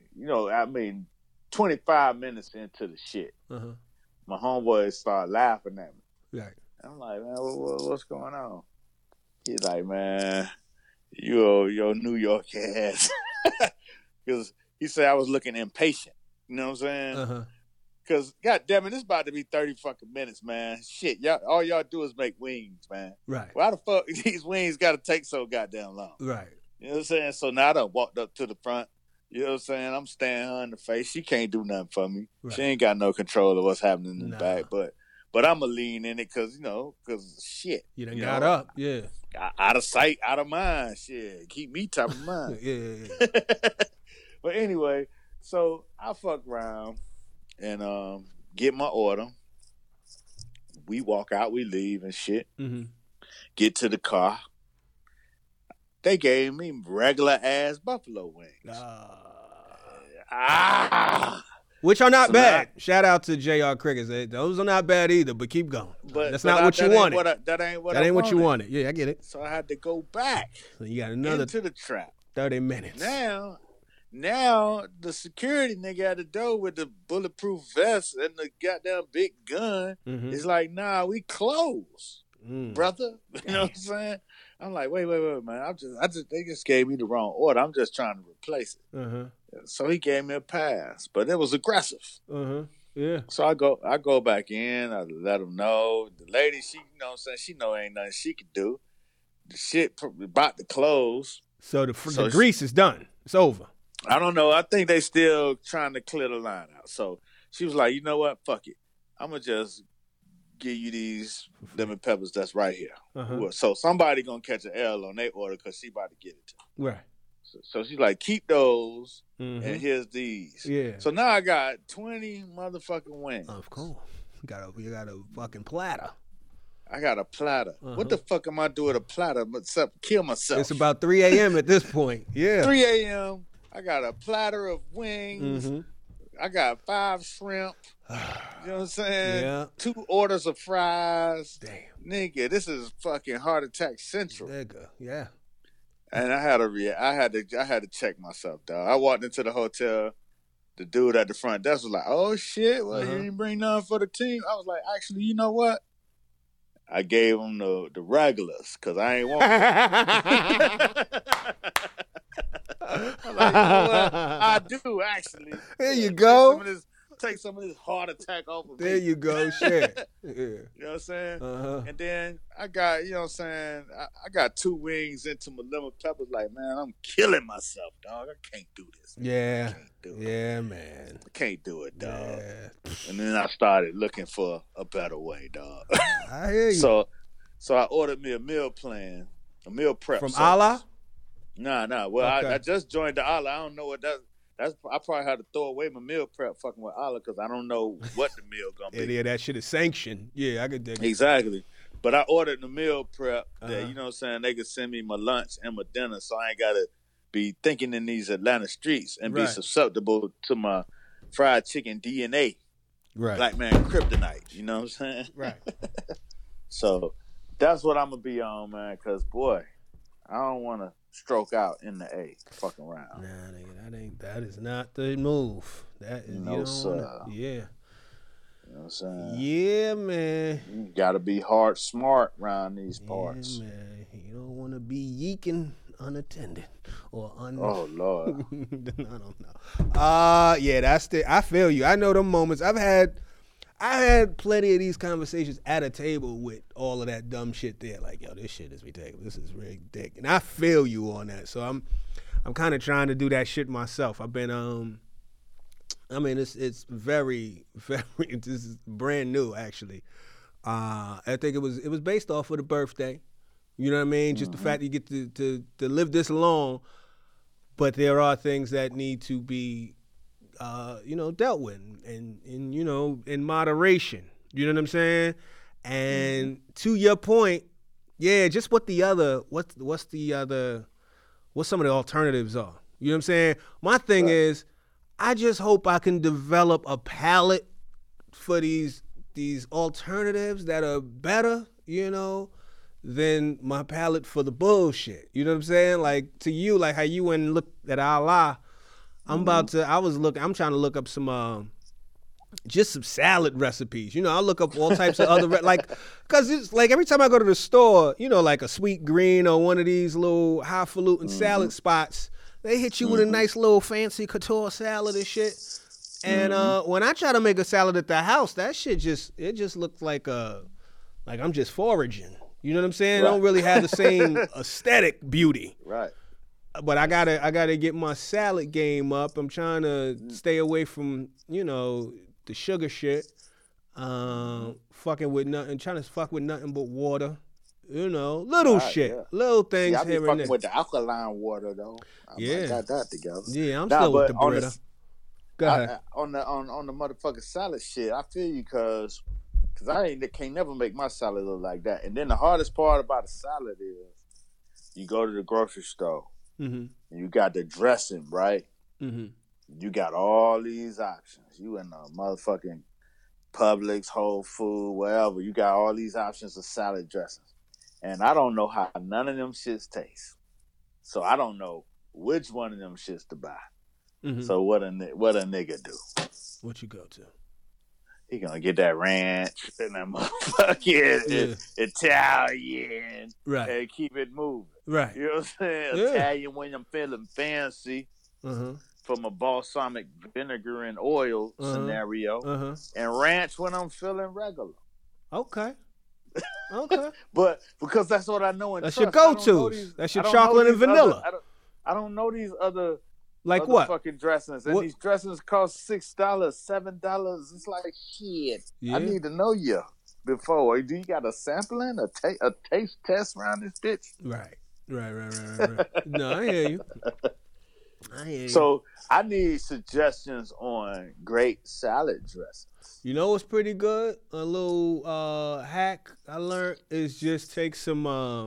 25 minutes into the shit, my homeboy start laughing at me. Right. I'm like, man, what's going on? He's like, man, your New York ass. Because he said I was looking impatient. You know what I'm saying? Because, goddamn it, it's about to be 30 fucking minutes, man. Shit, all y'all do is make wings, man. Right. Why the fuck these wings got to take so goddamn long? Right. You know what I'm saying? So now I done walked up to the front. You know what I'm saying? I'm staring her in the face. She can't do nothing for me. Right. She ain't got no control of what's happening in the back. But I'm going to lean in it because shit. You done got up, yeah. Out of sight, out of mind. Shit, keep me top of mind. Yeah. But anyway, so I fuck around and get my order. We walk out, we leave and shit. Get to the car. They gave me regular ass buffalo wings. Which are not bad. Shout out to J.R. Crickets. Those are not bad either, but keep going. That's not what you wanted. That ain't what you wanted. Yeah, I get it. So I had to go back. So you got another into the trap. 30 minutes. Now the security nigga at the door with the bulletproof vest and the goddamn big gun is like, nah, we close, brother. You know what I'm saying? I'm like, wait, man. They just gave me the wrong order. I'm just trying to replace it. So he gave me a pass, but it was aggressive. Yeah. So I go back in. I let him know. The lady, she, you know what I'm saying, she know ain't nothing she could do. The shit about to close. So the grease is done. It's over. I don't know. I think they still trying to clear the line out. So she was like, you know what? Fuck it. I'm going to just give you these lemon peppers that's right here. So somebody going to catch an L on their order because she about to get it to them. Right. So she's like, keep those, and here's these. Yeah. So now I got 20 motherfucking wings. Of course. You got a fucking platter. I got a platter. What the fuck am I doing with a platter except kill myself? It's about 3 a.m. at this point. Yeah. 3 a.m. I got a platter of wings. I got 5 shrimp. You know what I'm saying? Yeah. 2 orders of fries. Damn. Nigga, this is fucking heart attack central. Nigga, yeah. And I had to check myself, dog. I walked into the hotel. The dude at the front desk was like, "Oh shit, well, you didn't bring none for the team." I was like, "Actually, you know what? I gave him the regulars because I ain't want." I'm like, you know what? I do actually. There you go. Take some of this heart attack off of me. There you go. Shit. Yeah. You know what I'm saying? And then I got, you know what I'm saying, I got 2 wings into my lemon peppers. Like, man, I'm killing myself, dog. I can't do this. Yeah. I can't do it. Yeah, man. I can't do it, dog. Yeah. And then I started looking for a better way, dog. I hear you. So I ordered me a meal plan, a meal prep. From Allah? Nah. Well, okay. I just joined the Allah. I don't know what that's. I probably had to throw away my meal prep fucking with Allah because I don't know what the meal gonna be. Yeah, that shit is sanctioned. Yeah, I could dig it. Exactly. But I ordered the meal prep that, you know what I'm saying, they could send me my lunch and my dinner so I ain't got to be thinking in these Atlanta streets and be susceptible to my fried chicken DNA. Right. Black man kryptonite. You know what I'm saying? Right. So that's what I'm going to be on, man, because, boy, I don't want to stroke out in the A, fucking around. Nah, nigga, that is not the move. That is, no, sir. Yeah. You know what I'm saying? Yeah, man. You got to be hard smart around these parts. Yeah, man. You don't want to be yeeking unattended or Oh, Lord. I don't know. Yeah, I feel you. I know them moments. I had plenty of these conversations at a table with all of that dumb shit there. Like, yo, this shit is ridiculous. This is ridiculous. And I feel you on that. So I'm kind of trying to do that shit myself. I've been, I mean, it's very, very, this is brand new, actually. I think it was based off of the birthday. You know what I mean? Just the fact that you get to live this long, but there are things that need to be dealt with and in moderation. You know what I'm saying? And to your point, yeah, just what some of the alternatives are. You know what I'm saying? My thing is, I just hope I can develop a palate for these alternatives that are better, than my palate for the bullshit. You know what I'm saying? Like to you, like how you went and looked at Allah. I'm trying to look up some just some salad recipes. You know, I'll look up all types of other cause it's like every time I go to the store, you know, like a Sweet Green or one of these little highfalutin salad spots, they hit you with a nice little fancy couture salad and shit. And when I try to make a salad at the house, that shit just looks like I'm just foraging. You know what I'm saying? Right. I don't really have the same aesthetic beauty. Right. But I gotta get my salad game up. I'm trying to stay away from, you know, the sugar shit. Trying to fuck with nothing but water. You know, little shit, little things here and there. I be fucking with the alkaline water though. I got that together. Yeah, I'm still with the Brita. Go ahead. On the motherfucking salad shit, I feel you because I can't never make my salad look like that. And then the hardest part about a salad is you go to the grocery store and you got the dressing, right? Mm-hmm. You got all these options. You in a motherfucking Publix, Whole Food, wherever. You got all these options of salad dressings. And I don't know how none of them shits taste. So I don't know which one of them shits to buy. Mm-hmm. So what a nigga do? What you go to? He gonna get that ranch and that motherfucking Italian, right? And keep it moving, right? You know what I'm saying? Yeah. Italian when I'm feeling fancy, from a balsamic vinegar and oil scenario, and ranch when I'm feeling regular. Okay. But because that's what I know and that's trust. your go-tos. That's your chocolate and vanilla. I don't know these other. Like what? Fucking dressings. And these dressings cost $6, $7. It's like shit. Yeah. I need to know you before. Do you got a sampling, a taste test around this bitch? Right. No, I hear you. So I need suggestions on great salad dressings. You know what's pretty good? A little hack I learned is just take some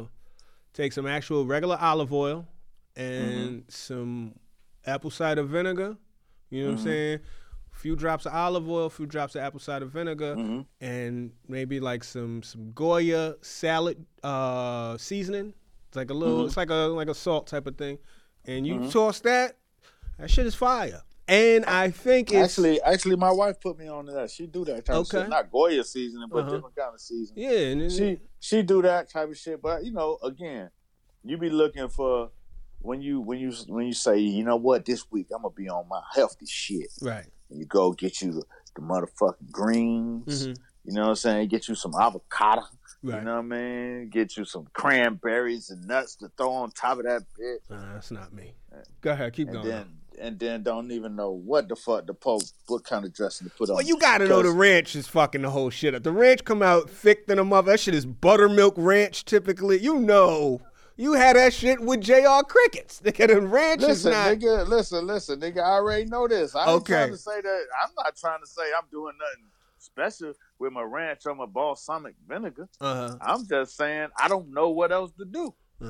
actual regular olive oil and some apple cider vinegar, you know what I'm saying? A few drops of olive oil, a few drops of apple cider vinegar, and maybe like some Goya salad seasoning. It's like a little, it's like a salt type of thing, and you toss that shit is fire. And I think it's actually my wife put me on to that. She do that type of shit, not Goya seasoning, but different kind of seasoning. Yeah, and she do that type of shit. But you know, again, you be looking for. When you say, you know what, this week I'm gonna be on my healthy shit, right? And you go get you the motherfucking greens, you know what I'm saying? Get you some avocado, right. You know what I mean? Get you some cranberries and nuts to throw on top of that bitch. That's not me. Go ahead, keep going. And then don't even know what the fuck what kind of dressing to put on. Well, you gotta know the ranch is fucking the whole shit up. The ranch come out thick than a mother. That shit is buttermilk ranch typically. You know. You had that shit with J.R. Crickets. Nigga, the ranch is not... Listen, nigga, I already know this. I ain't trying to say that. I'm not trying to say I'm doing nothing special with my ranch or my balsamic vinegar. I'm just saying I don't know what else to do.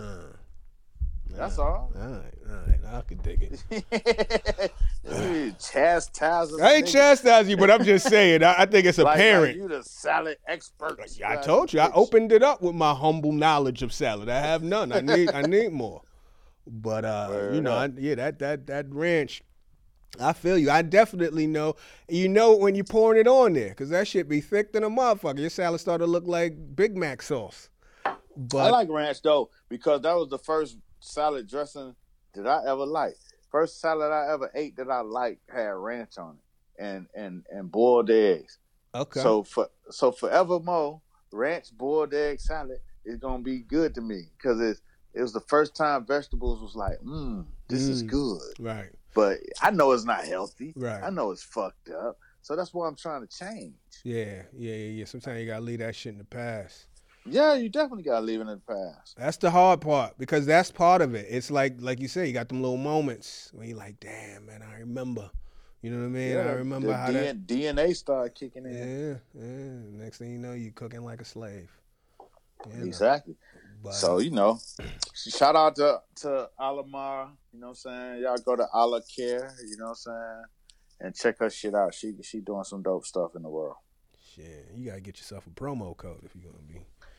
That's all. All right. I can dig it. Chastise. I ain't chastising you, but I'm just saying. I think it's apparent. Like you the salad expert. I told you. I opened it up with my humble knowledge of salad. I have none. I need more. But you know, that ranch. I feel you. I definitely know. You know when you're pouring it on there, because that shit be thick than a motherfucker. Your salad started to look like Big Mac sauce. But I like ranch though because that was the first salad dressing that I ever liked. First salad I ever ate that I liked had ranch on it and boiled eggs. Okay. So forevermore, ranch boiled egg salad is gonna be good to me because it was the first time vegetables was like, this is good. Right. But I know it's not healthy. Right. I know it's fucked up. So that's what I'm trying to change. Yeah. Sometimes you gotta leave that shit in the past. Yeah, you definitely gotta leave it in the past. That's the hard part because that's part of it. It's like you say, you got them little moments when you're like, damn, man, I remember. You know what I mean? Yeah, I remember how that DNA started kicking in. Yeah. Next thing you know, you cooking like a slave. Exactly. But, so, you know, shout out to Alamar, you know what I'm saying? Y'all go to Allah Care, you know what I'm saying? And check her shit out. She doing some dope stuff in the world. Shit, you gotta get yourself a promo code if you're gonna be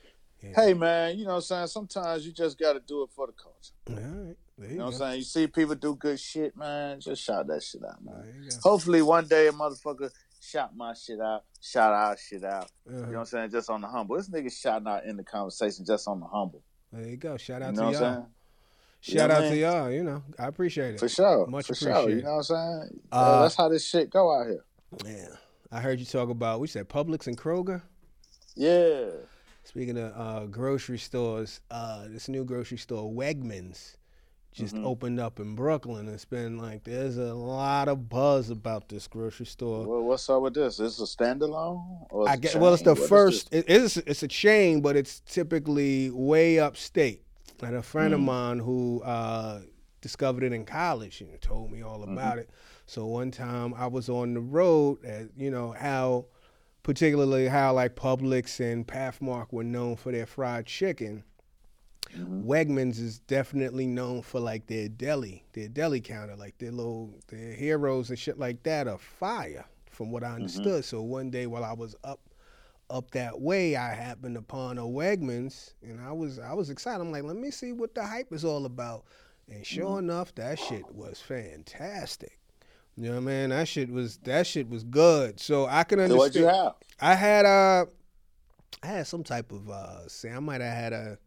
Hey, man, you know what I'm saying? Sometimes you just got to do it for the culture. All right. There You know go. what I'm saying? You see people do good shit, man, just shout that shit out, man. There you go. Hopefully one day a motherfucker shout my shit out, shout our shit out. Uh-huh. You know what I'm saying? Just on the humble. This nigga shouting out in the conversation just on the humble. There you go. Shout out You know to what y'all. I'm saying? Shout out to y'all. You know, I appreciate it. For sure. Much For appreciated. sure. You know what I'm saying? That's how this shit go out here. Yeah. I heard you talk about, we said Publix and Kroger. Yeah. Speaking of grocery stores, this new grocery store, Wegmans, just opened up in Brooklyn. It's been like, there's a lot of buzz about this grocery store. Well, what's up with this? Is this a standalone? Or I guess, well, it's the first, it's a chain, but it's typically way upstate. I had a friend of mine who discovered it in college and told me all about it. So one time I was on the road, you know, particularly how like Publix and Pathmark were known for their fried chicken. Wegmans is definitely known for like their deli counter, like their heroes and shit like that are fire, from what I understood. So one day while I was up that way, I happened upon a Wegmans, and I was excited. I'm like, let me see what the hype is all about. And sure enough, that shit was fantastic. You know what I mean? That shit was good. So I can understand. So what'd you have? I had some type of I might have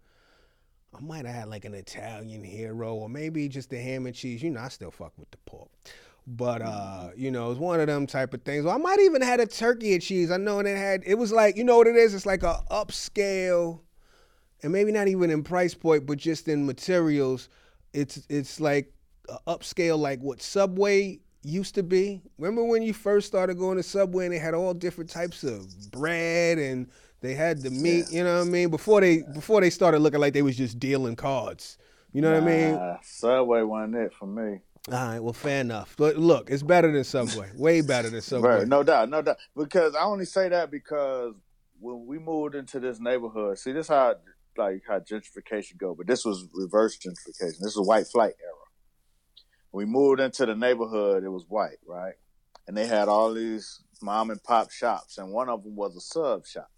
had like an Italian hero, or maybe just the ham and cheese. You know, I still fuck with the pork. But you know, it was one of them type of things. Well, I might even had a turkey and cheese. I know it was like, you know what it is? It's like a upscale, and maybe not even in price point, but just in materials. It's like a upscale, like what Subway used to be. Remember when you first started going to Subway and they had all different types of bread and they had the meat, you know what I mean? Before they started looking like they was just dealing cards. You know what I mean? Subway wasn't it for me. All right, well, fair enough. But look, it's better than Subway. Way better than Subway. Right, no doubt. Because I only say that because when we moved into this neighborhood, see, this is how gentrification go, but this was reverse gentrification. This is white flight era. We moved into the neighborhood, it was white, right? And they had all these mom and pop shops, and one of them was a sub shop.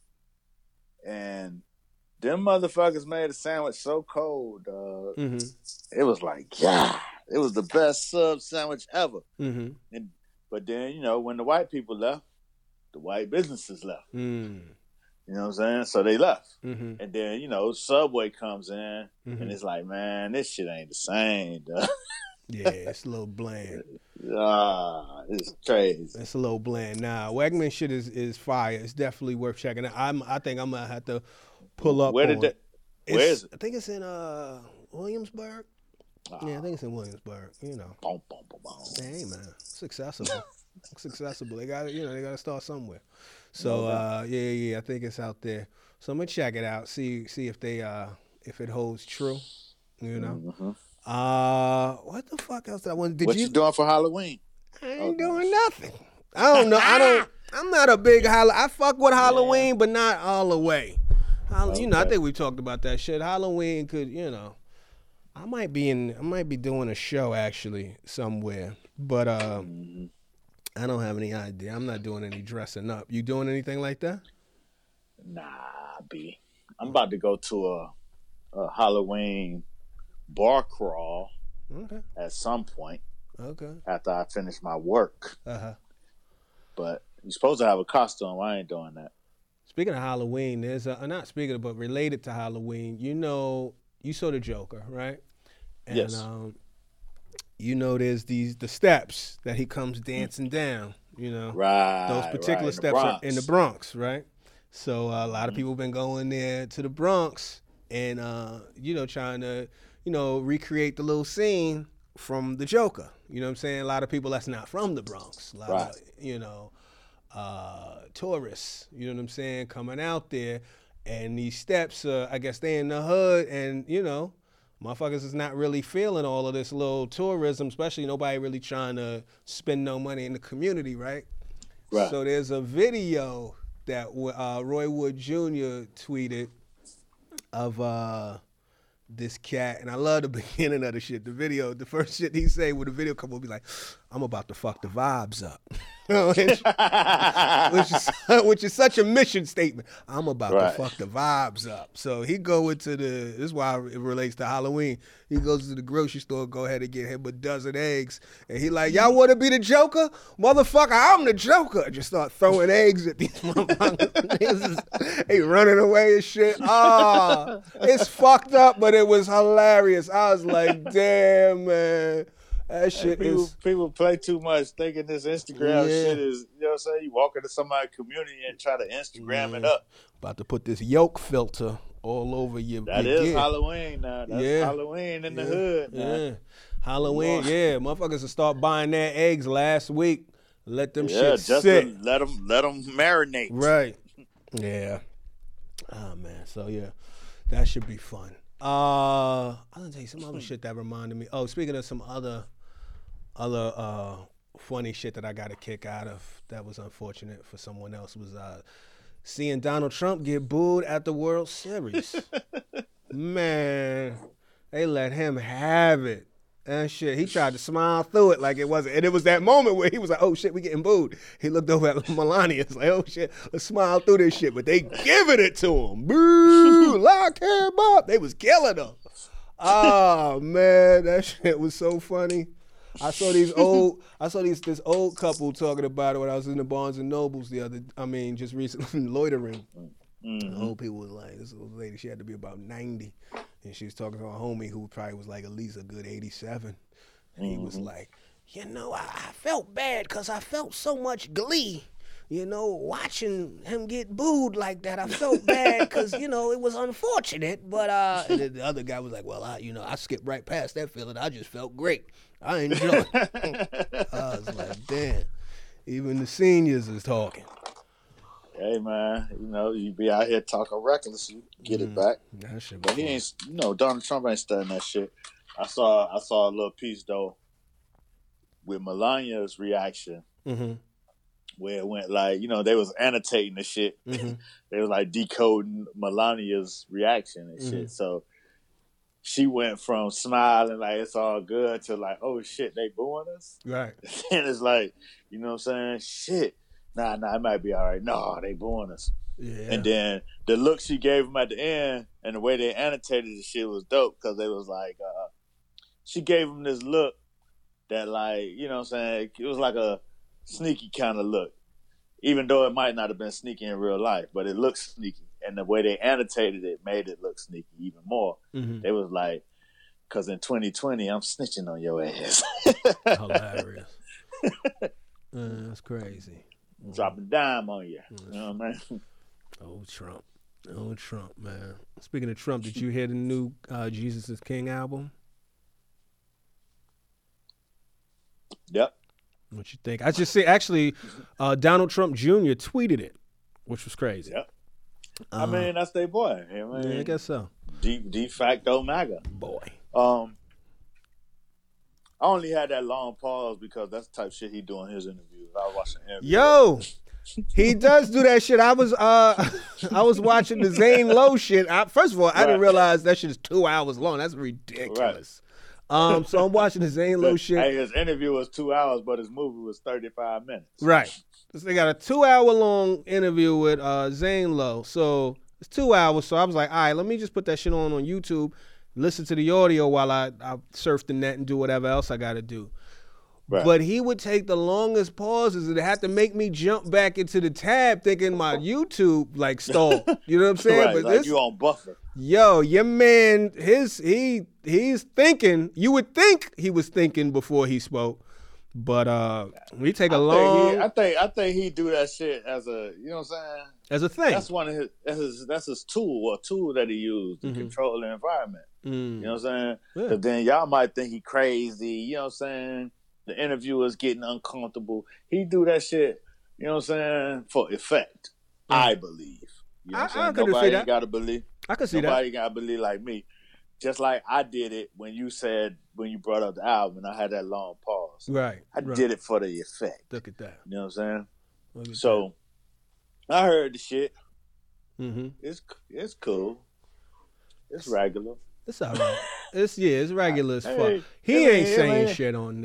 And them motherfuckers made a sandwich so cold, it was like, yeah, it was the best sub sandwich ever. But then, you know, when the white people left, the white businesses left. You know what I'm saying? So they left. And then, you know, Subway comes in, and it's like, man, this shit ain't the same, dog. Yeah, it's a little bland. It's crazy. It's a little bland. Nah, Wegman shit is fire. It's definitely worth checking out. I think I'm gonna have to pull up. Where is it? I think it's in Williamsburg. Yeah, I think it's in Williamsburg. You know. Hey man, it's accessible. It's accessible. They got to start somewhere. So yeah, I think it's out there. So I'm gonna check it out. See if it holds true. You know. What the fuck else did I want? What you doing for Halloween? I ain't doing nothing. I don't know. I'm not a big I fuck with Halloween, but not all the way. You know, I think we talked about that shit. Halloween could, you know, I might be doing a show actually somewhere, but I don't have any idea. I'm not doing any dressing up. You doing anything like that? Nah, B. I'm about to go to a Halloween bar crawl at some point. After I finish my work. But you're supposed to have a costume. I ain't doing that. Speaking of Halloween, there's not speaking of, but related to Halloween, you know, you saw the Joker, right? And, yes. You know, there's the steps that he comes dancing down, you know. Right. Those particular steps are in the Bronx, right? So a lot of people have been going there to the Bronx and, you know, trying to, you know, recreate the little scene from the Joker. You know what I'm saying? A lot of people that's not from the Bronx. A lot of, you know, tourists, you know what I'm saying, coming out there. And these steps, I guess they in the hood and, you know, motherfuckers is not really feeling all of this little tourism, especially nobody really trying to spend no money in the community, right? So there's a video that Roy Wood Jr. tweeted of this cat, and I love the beginning of the shit. The video, the first shit he say when the video come up, be like, I'm about to fuck the vibes up. which is such a mission statement. I'm about to fuck the vibes up. So he go into this is why it relates to Halloween. He goes to the grocery store, go ahead and get him a dozen eggs. And he like, y'all want to be the Joker? Motherfucker, I'm the Joker. Just start throwing eggs at these motherfuckers. He running away and shit. Oh, it's fucked up, but it was hilarious. I was like, damn, man. That shit people play too much thinking this Instagram shit is, you know what I'm saying? You walk into somebody's community and try to Instagram it up. About to put this yolk filter all over you. That is Halloween now. That's Halloween in the hood now. Yeah. Halloween, motherfuckers will start buying their eggs last week. Let them shit sit. Let them marinate. Right. Yeah. Oh, man. So, yeah, that should be fun. I'm going to tell you some other shit that reminded me. Oh, speaking of some other funny shit that I got a kick out of that was unfortunate for someone else was seeing Donald Trump get booed at the World Series. Man, they let him have it. And shit, he tried to smile through it like it wasn't. And it was that moment where he was like, oh shit, we getting booed. He looked over at Melania. It's like, oh shit, let's smile through this shit. But they giving it to him. Boo, lock him up. They was killing him. Oh man, that shit was so funny. I saw this old couple talking about it when I was in the Barnes and Nobles just recently loitering. Mm-hmm. The old people was like, this old lady, she had to be about 90. And she was talking to a homie who probably was like at least a good 87. And he was like, I felt bad because I felt so much glee, watching him get booed like that. I felt bad because, it was unfortunate. But and then the other guy was like, well, I skipped right past that feeling. I just felt great. I enjoyed it. I was like, damn, even the seniors is talking. Hey man, you be out here talking reckless, you get it back. But he ain't, Donald Trump ain't studying that shit. I saw a little piece though with Melania's reaction, where it went like, they was annotating the shit. They was like decoding Melania's reaction and shit. So she went from smiling like it's all good to like, oh shit, they booing us. Right. And it's like, you know what I'm saying? Shit. Nah, it might be all right. No, they booing us. Yeah. And then the look she gave him at the end and the way they annotated the shit was dope because they was like, she gave him this look that like, you know what I'm saying? It was like a sneaky kind of look, even though it might not have been sneaky in real life, but it looked sneaky. And the way they annotated it made it look sneaky even more. They was like, because in 2020, I'm snitching on your ass. Hilarious. That's crazy. Drop a dime on you. You know what I mean? Old Trump, man. Speaking of Trump, did you hear the new Jesus is King album? Yep. What you think? I just say actually, Donald Trump Jr. tweeted it, which was crazy. Yep. I mean, that's their boy. I guess so. De facto MAGA. Boy. I only had that long pause because that's the type of shit he do in his interviews. I was watching interviews. Yo, he does do that shit. I was watching the Zane Lowe shit. First of all, I didn't realize that shit is 2 hours long. That's ridiculous. Right. So I'm watching the Zane Lowe shit. Hey, his interview was 2 hours, but his movie was 35 minutes. Right. So they got a 2 hour long interview with Zane Lowe. So it's 2 hours. So I was like, all right, let me just put that shit on YouTube. Listen to the audio while I surf the net and do whatever else I got to do. Right. But he would take the longest pauses and it had to make me jump back into the tab thinking my YouTube like stalled. You know what I'm saying? Right, but like you on buffer. Yo, your man, he's thinking. You would think he was thinking before he spoke. But we take a long. I think he do that shit as a, you know what I'm saying? As a thing. That's one of that's his tool that he used to control the environment. You know what I'm saying? Because then y'all might think he crazy. You know what I'm saying? The interviewer's getting uncomfortable. He do that shit. You know what I'm saying? For effect, I believe. You know what I'm saying? Nobody got to believe. I can see that. Nobody got to believe like me. Just like I did it when you brought up the album and I had that long pause. Right. I did it for the effect. Look at that. You know what I'm saying? So I heard the shit. It's cool. It's regular. It's all right. It's regular as fuck. He ain't saying shit on there.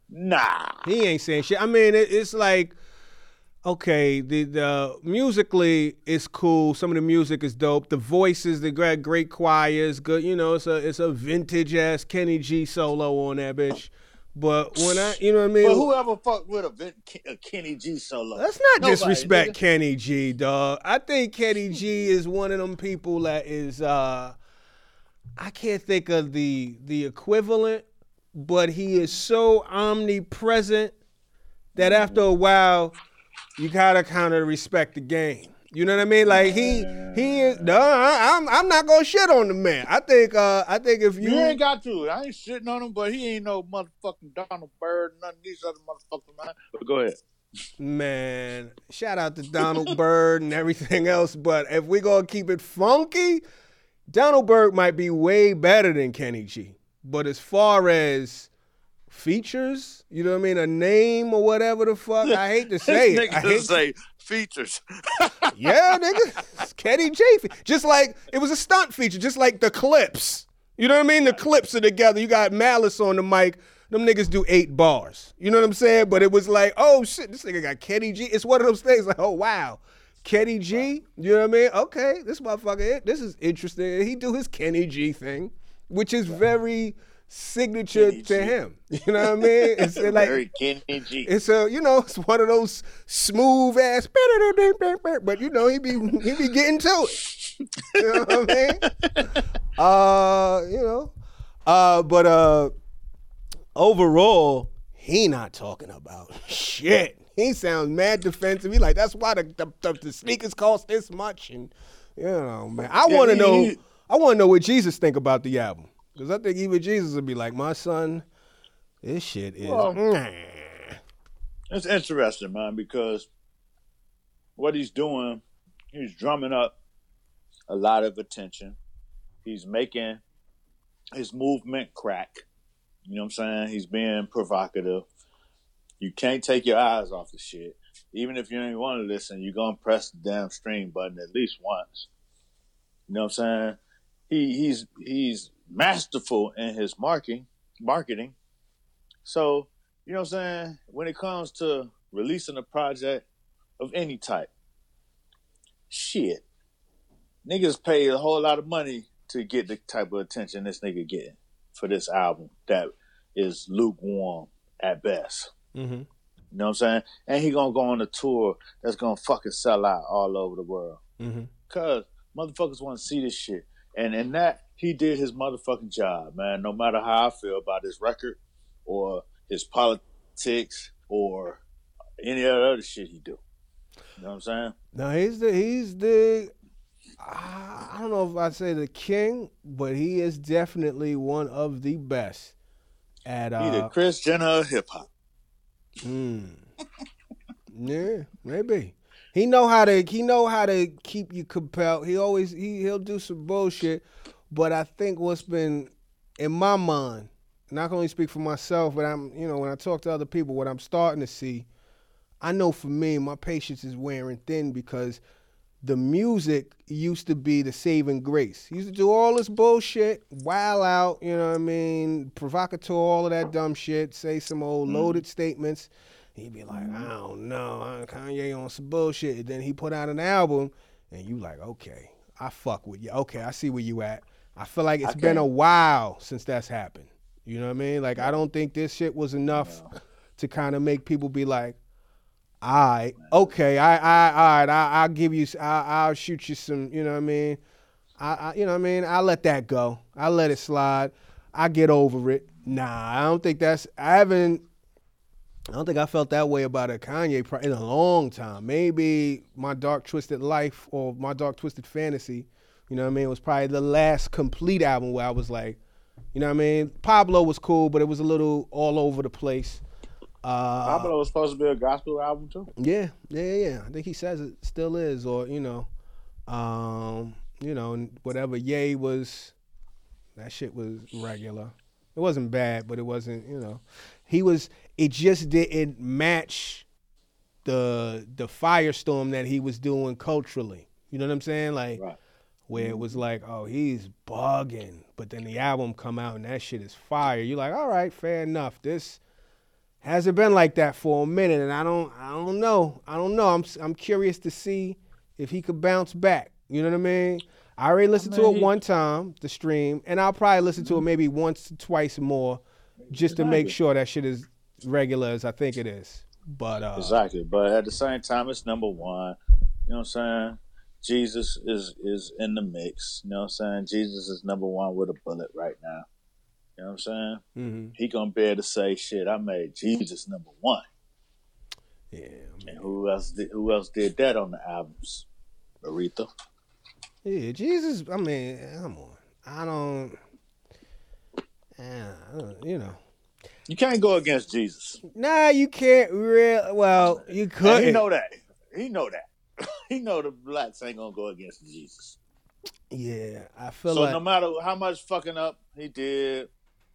Nah. He ain't saying shit. I mean, it's like, okay, the musically it's cool. Some of the music is dope. The voices, the great choirs, good. You know, it's a vintage ass Kenny G solo on that bitch. But when you know what I mean? But whoever fucked with a Kenny G solo? Let's not disrespect Kenny G, dog. I think Kenny G is one of them people that is, I can't think of the equivalent, but he is so omnipresent that after a while, you gotta kind of respect the game. You know what I mean? Like he is. No, I'm not gonna shit on the man. I think if you ain't got to, I ain't shitting on him, but he ain't no motherfucking Donald Byrd, none of these other motherfuckers, man. But go ahead. Man, shout out to Donald Byrd and everything else, but if we gonna keep it funky, Donald Byrd might be way better than Kenny G. But as far as features, you know what I mean, a name or whatever the fuck, I hate to say it. I hate to say features. Yeah, nigga, it's Kenny G. Just like it was a stunt feature, just like the Clips. You know what I mean? The Clips are together. You got Malice on the mic. Them niggas do 8 bars. You know what I'm saying? But it was like, oh shit, this nigga got Kenny G. It's one of those things like, oh wow, Kenny G. You know what I mean? Okay, this motherfucker, this is interesting. He do his Kenny G thing, which is very signature Kenny to G. him. You know what I mean? It's like very Kenny G. It's it's one of those smooth ass, but you know he be getting to it. You know what I mean? But overall, he not talking about shit. He sounds mad defensive. He like, that's why the sneakers cost this much, and you know, man. I want to know what Jesus think about the album. Because I think even Jesus would be like, my son, this shit is... It's interesting, man, because what he's doing, he's drumming up a lot of attention. He's making his movement crack. You know what I'm saying? He's being provocative. You can't take your eyes off the shit. Even if you ain't want to listen, you're going to press the damn stream button at least once. You know what I'm saying? He's masterful in his marketing. So, you know what I'm saying? When it comes to releasing a project of any type, shit, niggas pay a whole lot of money to get the type of attention this nigga getting for this album that is lukewarm at best. Mm-hmm. You know what I'm saying? And he gonna go on a tour that's gonna fucking sell out all over the world. Mm-hmm. Cause motherfuckers want to see this shit. And in that, he did his motherfucking job, man. No matter how I feel about his record or his politics or any other shit he do. You know what I'm saying? No, he's the I don't know if I'd say the king, but he is definitely one of the best at he the Kris Jenner of hip hop. Yeah, maybe. He know how to keep you compelled. He'll do some bullshit, but I think what's been in my mind, and I can only speak for myself, but when I talk to other people, what I'm starting to see, I know for me, my patience is wearing thin because the music used to be the saving grace. He used to do all this bullshit, wild out, you know what I mean, provocateur, all of that dumb shit, say some old loaded statements. He'd be like, I don't know, Kanye on some bullshit. And then he put out an album, and you like, okay, I fuck with you. Okay, I see where you at. I feel like it's been a while since that's happened. You know what I mean? Like, I don't think this shit was enough to kind of make people be like, all right, okay, all right, I'll give you, I'll shoot you some, you know what I mean? You know what I mean? I'll let that go. I'll let it slide. I'll get over it. Nah, I don't think I felt that way about a Kanye in a long time. Maybe My Dark Twisted Life or My Dark Twisted Fantasy, you know what I mean, was probably the last complete album where I was like, you know what I mean? Pablo was cool, but it was a little all over the place. Pablo was supposed to be a gospel album too. Yeah. I think he says it still is, or whatever Ye was, that shit was regular. It wasn't bad, but it wasn't, it just didn't match the firestorm that he was doing culturally. You know what I'm saying? Like, right. Where it was like, oh, he's bugging, but then the album come out and that shit is fire. You're like, all right, fair enough. This Hasn't been like that for a minute, and I don't know. I'm curious to see if he could bounce back. You know what I mean? I already listened to it one time, the stream, and I'll probably listen to it maybe once, twice more, just to make sure that shit is regular as I think it is. But exactly. But at the same time, it's number one. You know what I'm saying? Jesus is in the mix. You know what I'm saying? Jesus is number one with a bullet right now. You know what I'm saying? Mm-hmm. He gonna be able to say, "Shit, I made Jesus number one." Yeah. Man. And who else did that on the albums? Aretha. Yeah, Jesus. I mean, come on. I don't. You know. You can't go against Jesus. Nah, you can't really. Well, you could. And he know that. He know the blacks ain't gonna go against Jesus. Yeah, I feel so like. So no matter how much fucking up he did,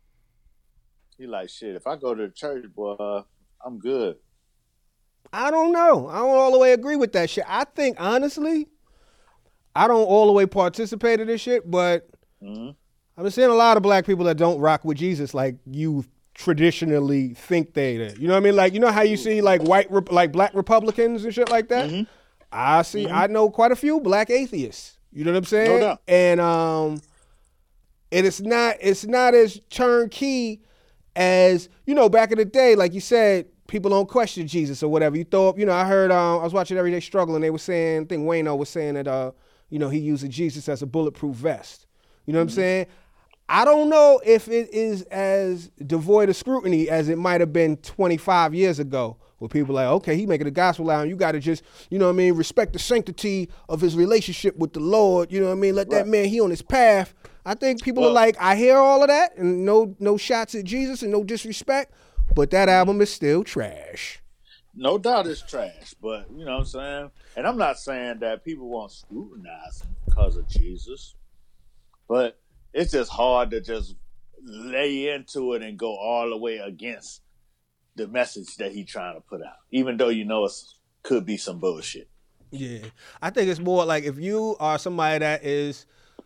he like, shit, if I go to the church, boy, I'm good. I don't know. I don't all the way agree with that shit. I think, honestly, I don't all the way participate in this shit, but I've been seeing a lot of black people that don't rock with Jesus like you traditionally think they do. You know what I mean? Like, you know how you see like black Republicans and shit like that? Mm-hmm. I know quite a few black atheists. You know what I'm saying? No doubt. And it's not as turnkey as, you know, back in the day, like you said, people don't question Jesus or whatever. You throw up, you know, I heard, I was watching Everyday Struggle and they were saying, I think Wayno was saying that, you know, he using Jesus as a bulletproof vest. You know what I'm saying? I don't know if it is as devoid of scrutiny as it might have been 25 years ago, where people are like, okay, he making the gospel out, and you got to just, you know what I mean, respect the sanctity of his relationship with the Lord. You know what I mean? Let that man, he on his path. I think people are like, I hear all of that, and no shots at Jesus and no disrespect, but that album is still trash. No doubt it's trash, but you know what I'm saying? And I'm not saying that people won't scrutinize him because of Jesus, but it's just hard to just lay into it and go all the way against the message that he's trying to put out, even though you know it could be some bullshit. Yeah. I think it's more like if you are somebody that is,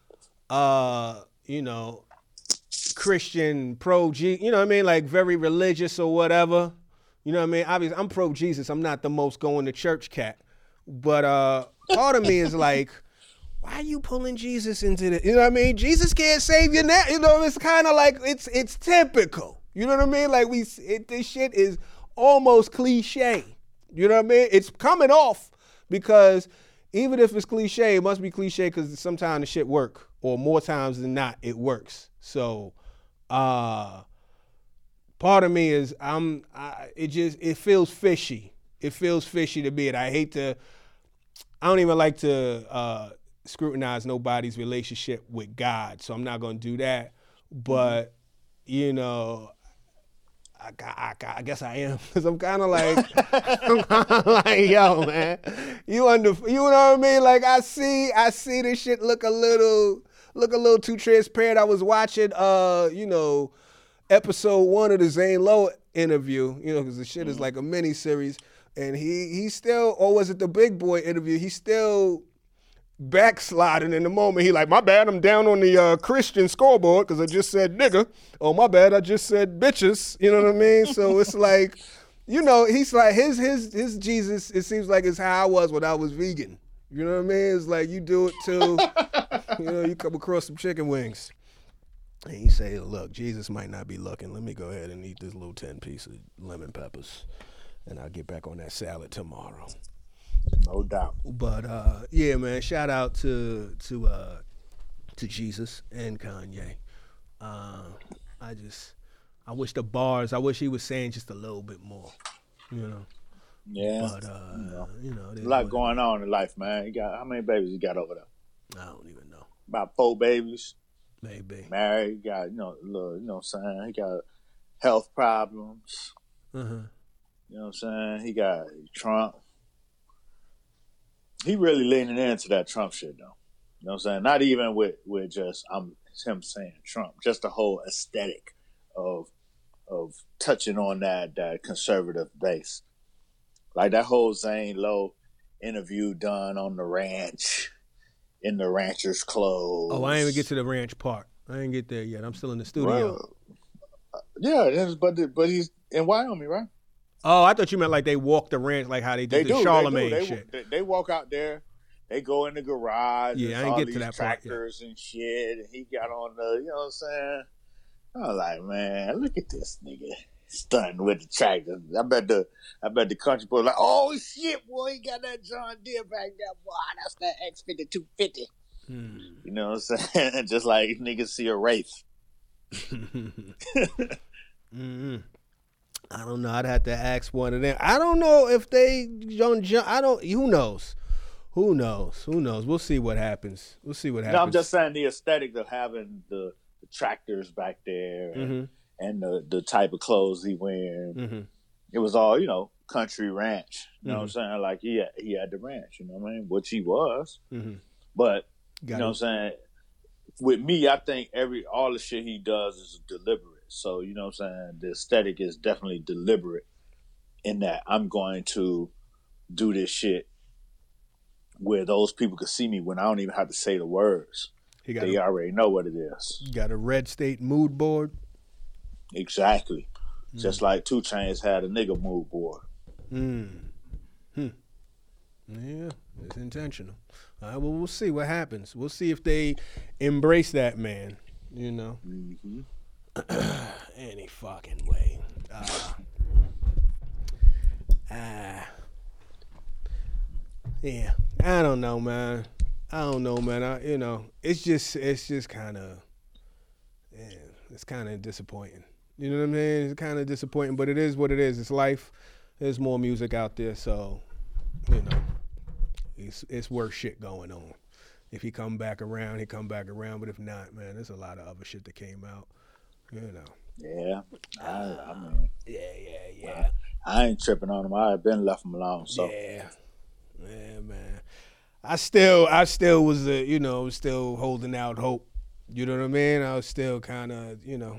you know, Christian, pro-G, you know what I mean? Like very religious or whatever. You know what I mean? Obviously, I'm pro-Jesus. I'm not the most going to church cat. But part of me is like, why are you pulling Jesus into the, you know what I mean? Jesus can't save you now. You know, it's kind of like, it's typical. You know what I mean? Like this shit is almost cliche. You know what I mean? It's coming off because even if it's cliche, it must be cliche because sometimes the shit work, or more times than not, it works. So, part of me is it feels fishy. It feels fishy to me, and I don't even like to scrutinize nobody's relationship with God, so I'm not gonna do that. But you know, I guess I am, because I'm kind of like, yo, man, you know what I mean? Like I see this shit look a little too transparent. I was watching, you know, episode 1 of the Zane Lowe interview, you know, because the shit is like a mini series, and he still, or was it the Big Boy interview? He still backsliding in the moment. He like, my bad, I'm down on the Christian scoreboard because I just said nigga. Oh, my bad, I just said bitches. You know what I mean? So it's like, you know, he's like, his Jesus, it seems like it's how I was when I was vegan. You know what I mean? It's like you do it too. You know, you come across some chicken wings. And you say, look, Jesus might not be looking. Let me go ahead and eat this little 10-piece of lemon peppers, and I'll get back on that salad tomorrow. No doubt. But yeah, man, shout out to Jesus and Kanye. I wish the bars, I wish he was saying just a little bit more, you know. Yeah. But you know, a lot going on in life, man. You got, how many babies you got over there? I don't even know. About 4 babies. Maybe. Married, you got, you know, little, you know what I'm saying? He got health problems. Uh-huh. You know what I'm saying? He got Trump. He really leaning into that Trump shit, though. You know what I'm saying? Not even with just him saying Trump, just the whole aesthetic of touching on that conservative base. Like that whole Zane Lowe interview done on the ranch, in the rancher's clothes. Oh, I ain't even get to the ranch part. I ain't get there yet. I'm still in the studio. Well, yeah, but in Wyoming, right? Oh, I thought you meant like they walk the ranch, like how they did the Charlemagne shit. They walk out there. They go in the garage. Yeah, I and ain't all get these to that tractors part. and shit. And he got on the, you know what I'm saying? I was like, man, look at this nigga stunting with the tractor. I bet the country boy like, oh shit, boy, he got that John Deere back there, boy. That's that X5250. You know what I'm saying? Just like niggas see a Wraith. Mm-hmm. I don't know. I'd have to ask one of them. I don't know if they don't jump. Who knows? Who knows? We'll see what happens. No, I'm just saying the aesthetic of having the tractors back there and the type of clothes he wearing. Mm-hmm. It was all, you know, country ranch. You know what I'm saying? Like he had the ranch, you know what I mean? Which he was. Mm-hmm. But you know what I'm saying? With me, I think all the shit he does is deliberate. So, you know what I'm saying? The aesthetic is definitely deliberate in that I'm going to do this shit where those people can see me when I don't even have to say the words. They already know what it is. You got a Red State mood board? Exactly. Just like 2 Chainz had a nigga mood board. Yeah, it's intentional. All right, well, we'll see what happens. We'll see if they embrace that man, you know. Mm-hmm. Any fucking way. Yeah, I don't know, man. It's just kind of, it's kind of disappointing. You know what I mean? It's kind of disappointing, but it is what it is. It's life. There's more music out there, so, you know, it's worse shit going on. If he come back around, he come back around. But if not, man, there's a lot of other shit that came out. You know. Yeah. I mean. Yeah. I ain't tripping on him. I've been left him alone. So. Yeah, man. I still was, still holding out hope. You know what I mean? I was still kind of, you know.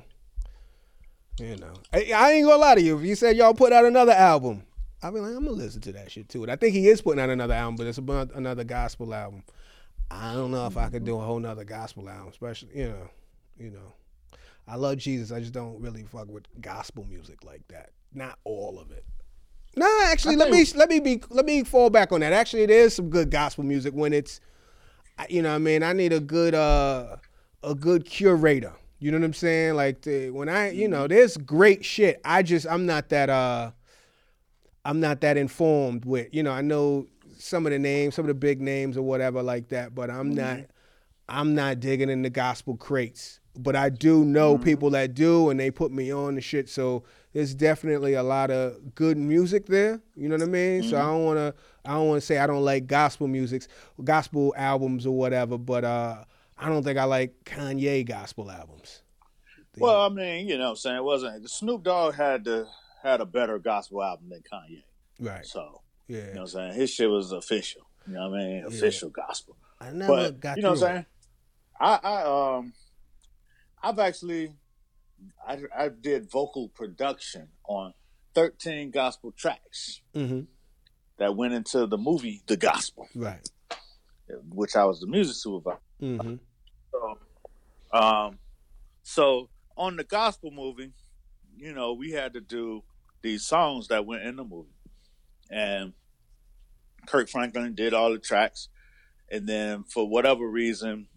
I ain't gonna lie to you. If you said y'all put out another album, I'll be like, I'm gonna listen to that shit too. And I think he is putting out another album, but it's another gospel album. I don't know if I could do a whole nother gospel album, especially, you know. I love Jesus. I just don't really fuck with gospel music like that. Not all of it. Nah, actually, let me fall back on that. Actually, there is some good gospel music when it's, you know what I mean? I need a good curator. You know what I'm saying? Like there's great shit. I'm not that informed with, I know some of the big names or whatever like that, but I'm not digging in the gospel crates. But I do know people that do, and they put me on the shit. So there's definitely a lot of good music there. You know what I mean? So I don't want to say I don't like gospel albums or whatever. But I don't think I like Kanye gospel albums. Well, I mean, you know what I'm saying? It wasn't Snoop Dogg had a better gospel album than Kanye. Right. So yeah, you know what I'm saying? His shit was official. You know what I mean? Official gospel. I never got you know what I'm saying? I did vocal production on 13 gospel tracks that went into the movie The Gospel, right? Which I was the music supervisor. Mm-hmm. So on the gospel movie, we had to do these songs that went in the movie, and Kirk Franklin did all the tracks, and then for whatever reason,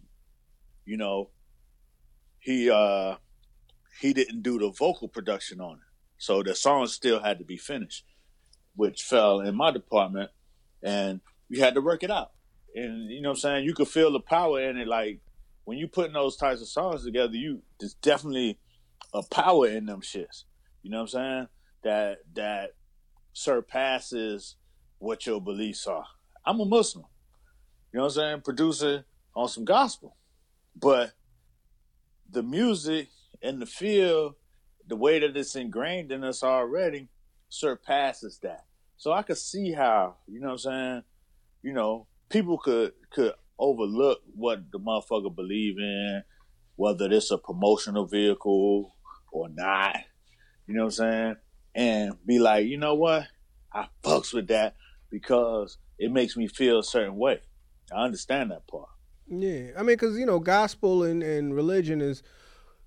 he didn't do the vocal production on it. So the songs still had to be finished, which fell in my department, and we had to work it out. And you know what I'm saying? You could feel the power in it. Like when you putting those types of songs together, there's definitely a power in them shits. You know what I'm saying? That surpasses what your beliefs are. I'm a Muslim. You know what I'm saying? Producer on some gospel. But the music and the feel, the way that it's ingrained in us already, surpasses that. So I could see how, you know what I'm saying, people could overlook what the motherfucker believe in, whether it's a promotional vehicle or not, you know what I'm saying? And be like, you know what? I fucks with that because it makes me feel a certain way. I understand that part. Yeah, I mean, because, gospel and religion is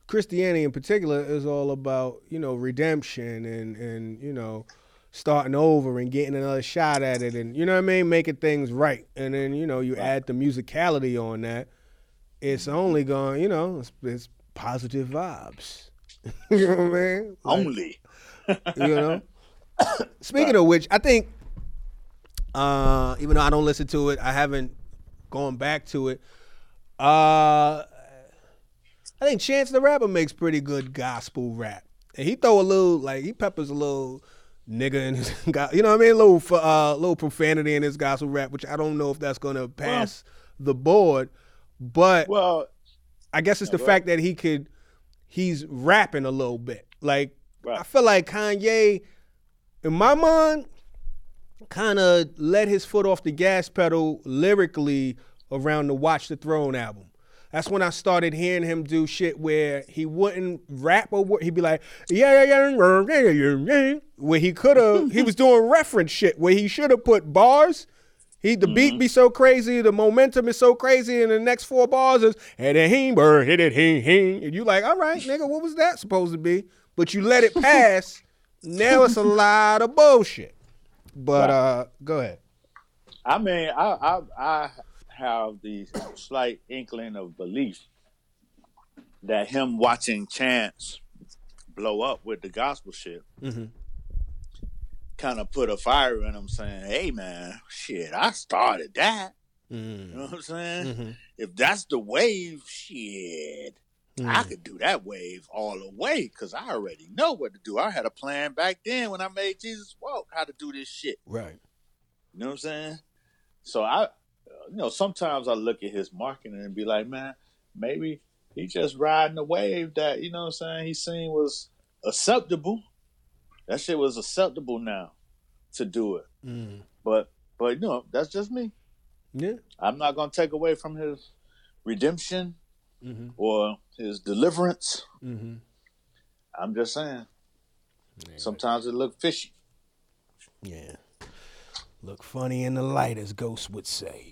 Christianity in particular is all about, you know, redemption and you know, starting over and getting another shot at it, and you know what I mean, making things right. And then, you know, you add the musicality on that, it's only going, you know, it's positive vibes. You know what I mean? Like, Only. you know. Speaking of which, I think, even though I don't listen to it, I haven't gone back to it. I think Chance the Rapper makes pretty good gospel rap, and he throw a little, like, he peppers a little nigga in his, you know what I mean, a little profanity in his gospel rap, which I don't know if that's gonna pass the board, but I guess it's the fact that he's rapping a little bit. Like, I feel like Kanye, in my mind, kind of let his foot off the gas pedal lyrically around the Watch the Throne album. That's when I started hearing him do shit where he wouldn't rap or he'd be like, yeah, where he could have, he was doing reference shit where he should have put bars. The beat be so crazy, the momentum is so crazy, and the next 4 bars is, and you like, all right, nigga, what was that supposed to be? But you let it pass, now it's a lot of bullshit. But go ahead. I mean, I have the slight inkling of belief that him watching Chance blow up with the gospel shit kind of put a fire in him, saying, hey, man, shit, I started that. You know what I'm saying? If that's the wave, shit, I could do that wave all the way because I already know what to do. I had a plan back then when I made Jesus Walk, how to do this shit. Right. You know what I'm saying? So you know, sometimes I look at his marketing and be like, man, maybe he just riding a wave that, you know what I'm saying, he seen was acceptable. That shit was acceptable now to do it. But you know, that's just me. Yeah. I'm not going to take away from his redemption or his deliverance. I'm just saying, sometimes it look fishy. Yeah. Look funny in the light, as Ghost would say.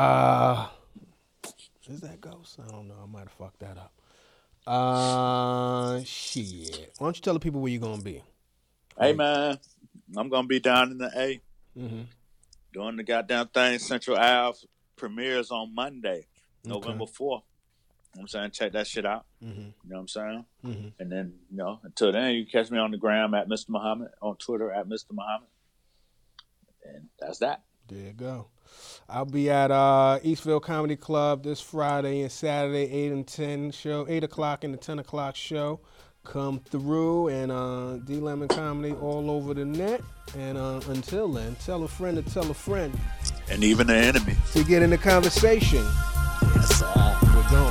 Is that Ghost? I don't know. I might have fucked that up. Shit. Why don't you tell the people where you're going to be? Hey, man. I'm going to be down in the A. Doing the goddamn thing. Central Ave premieres on Monday, November 4th. You know what I'm saying? Check that shit out. You know what I'm saying? And then, you know, until then, you can catch me on the gram at Mr. Muhammad, on Twitter at Mr. Muhammad. And that's that. There you go. I'll be at Eastville Comedy Club this Friday and Saturday, 8 and 10 show, 8 o'clock and the 10 o'clock show. Come through, and D Lemon Comedy all over the net. And until then, tell a friend to tell a friend. And even the enemy. To get in the conversation. Yes, sir. We're going.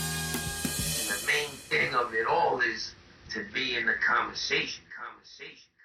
Of it all is to be in the conversation.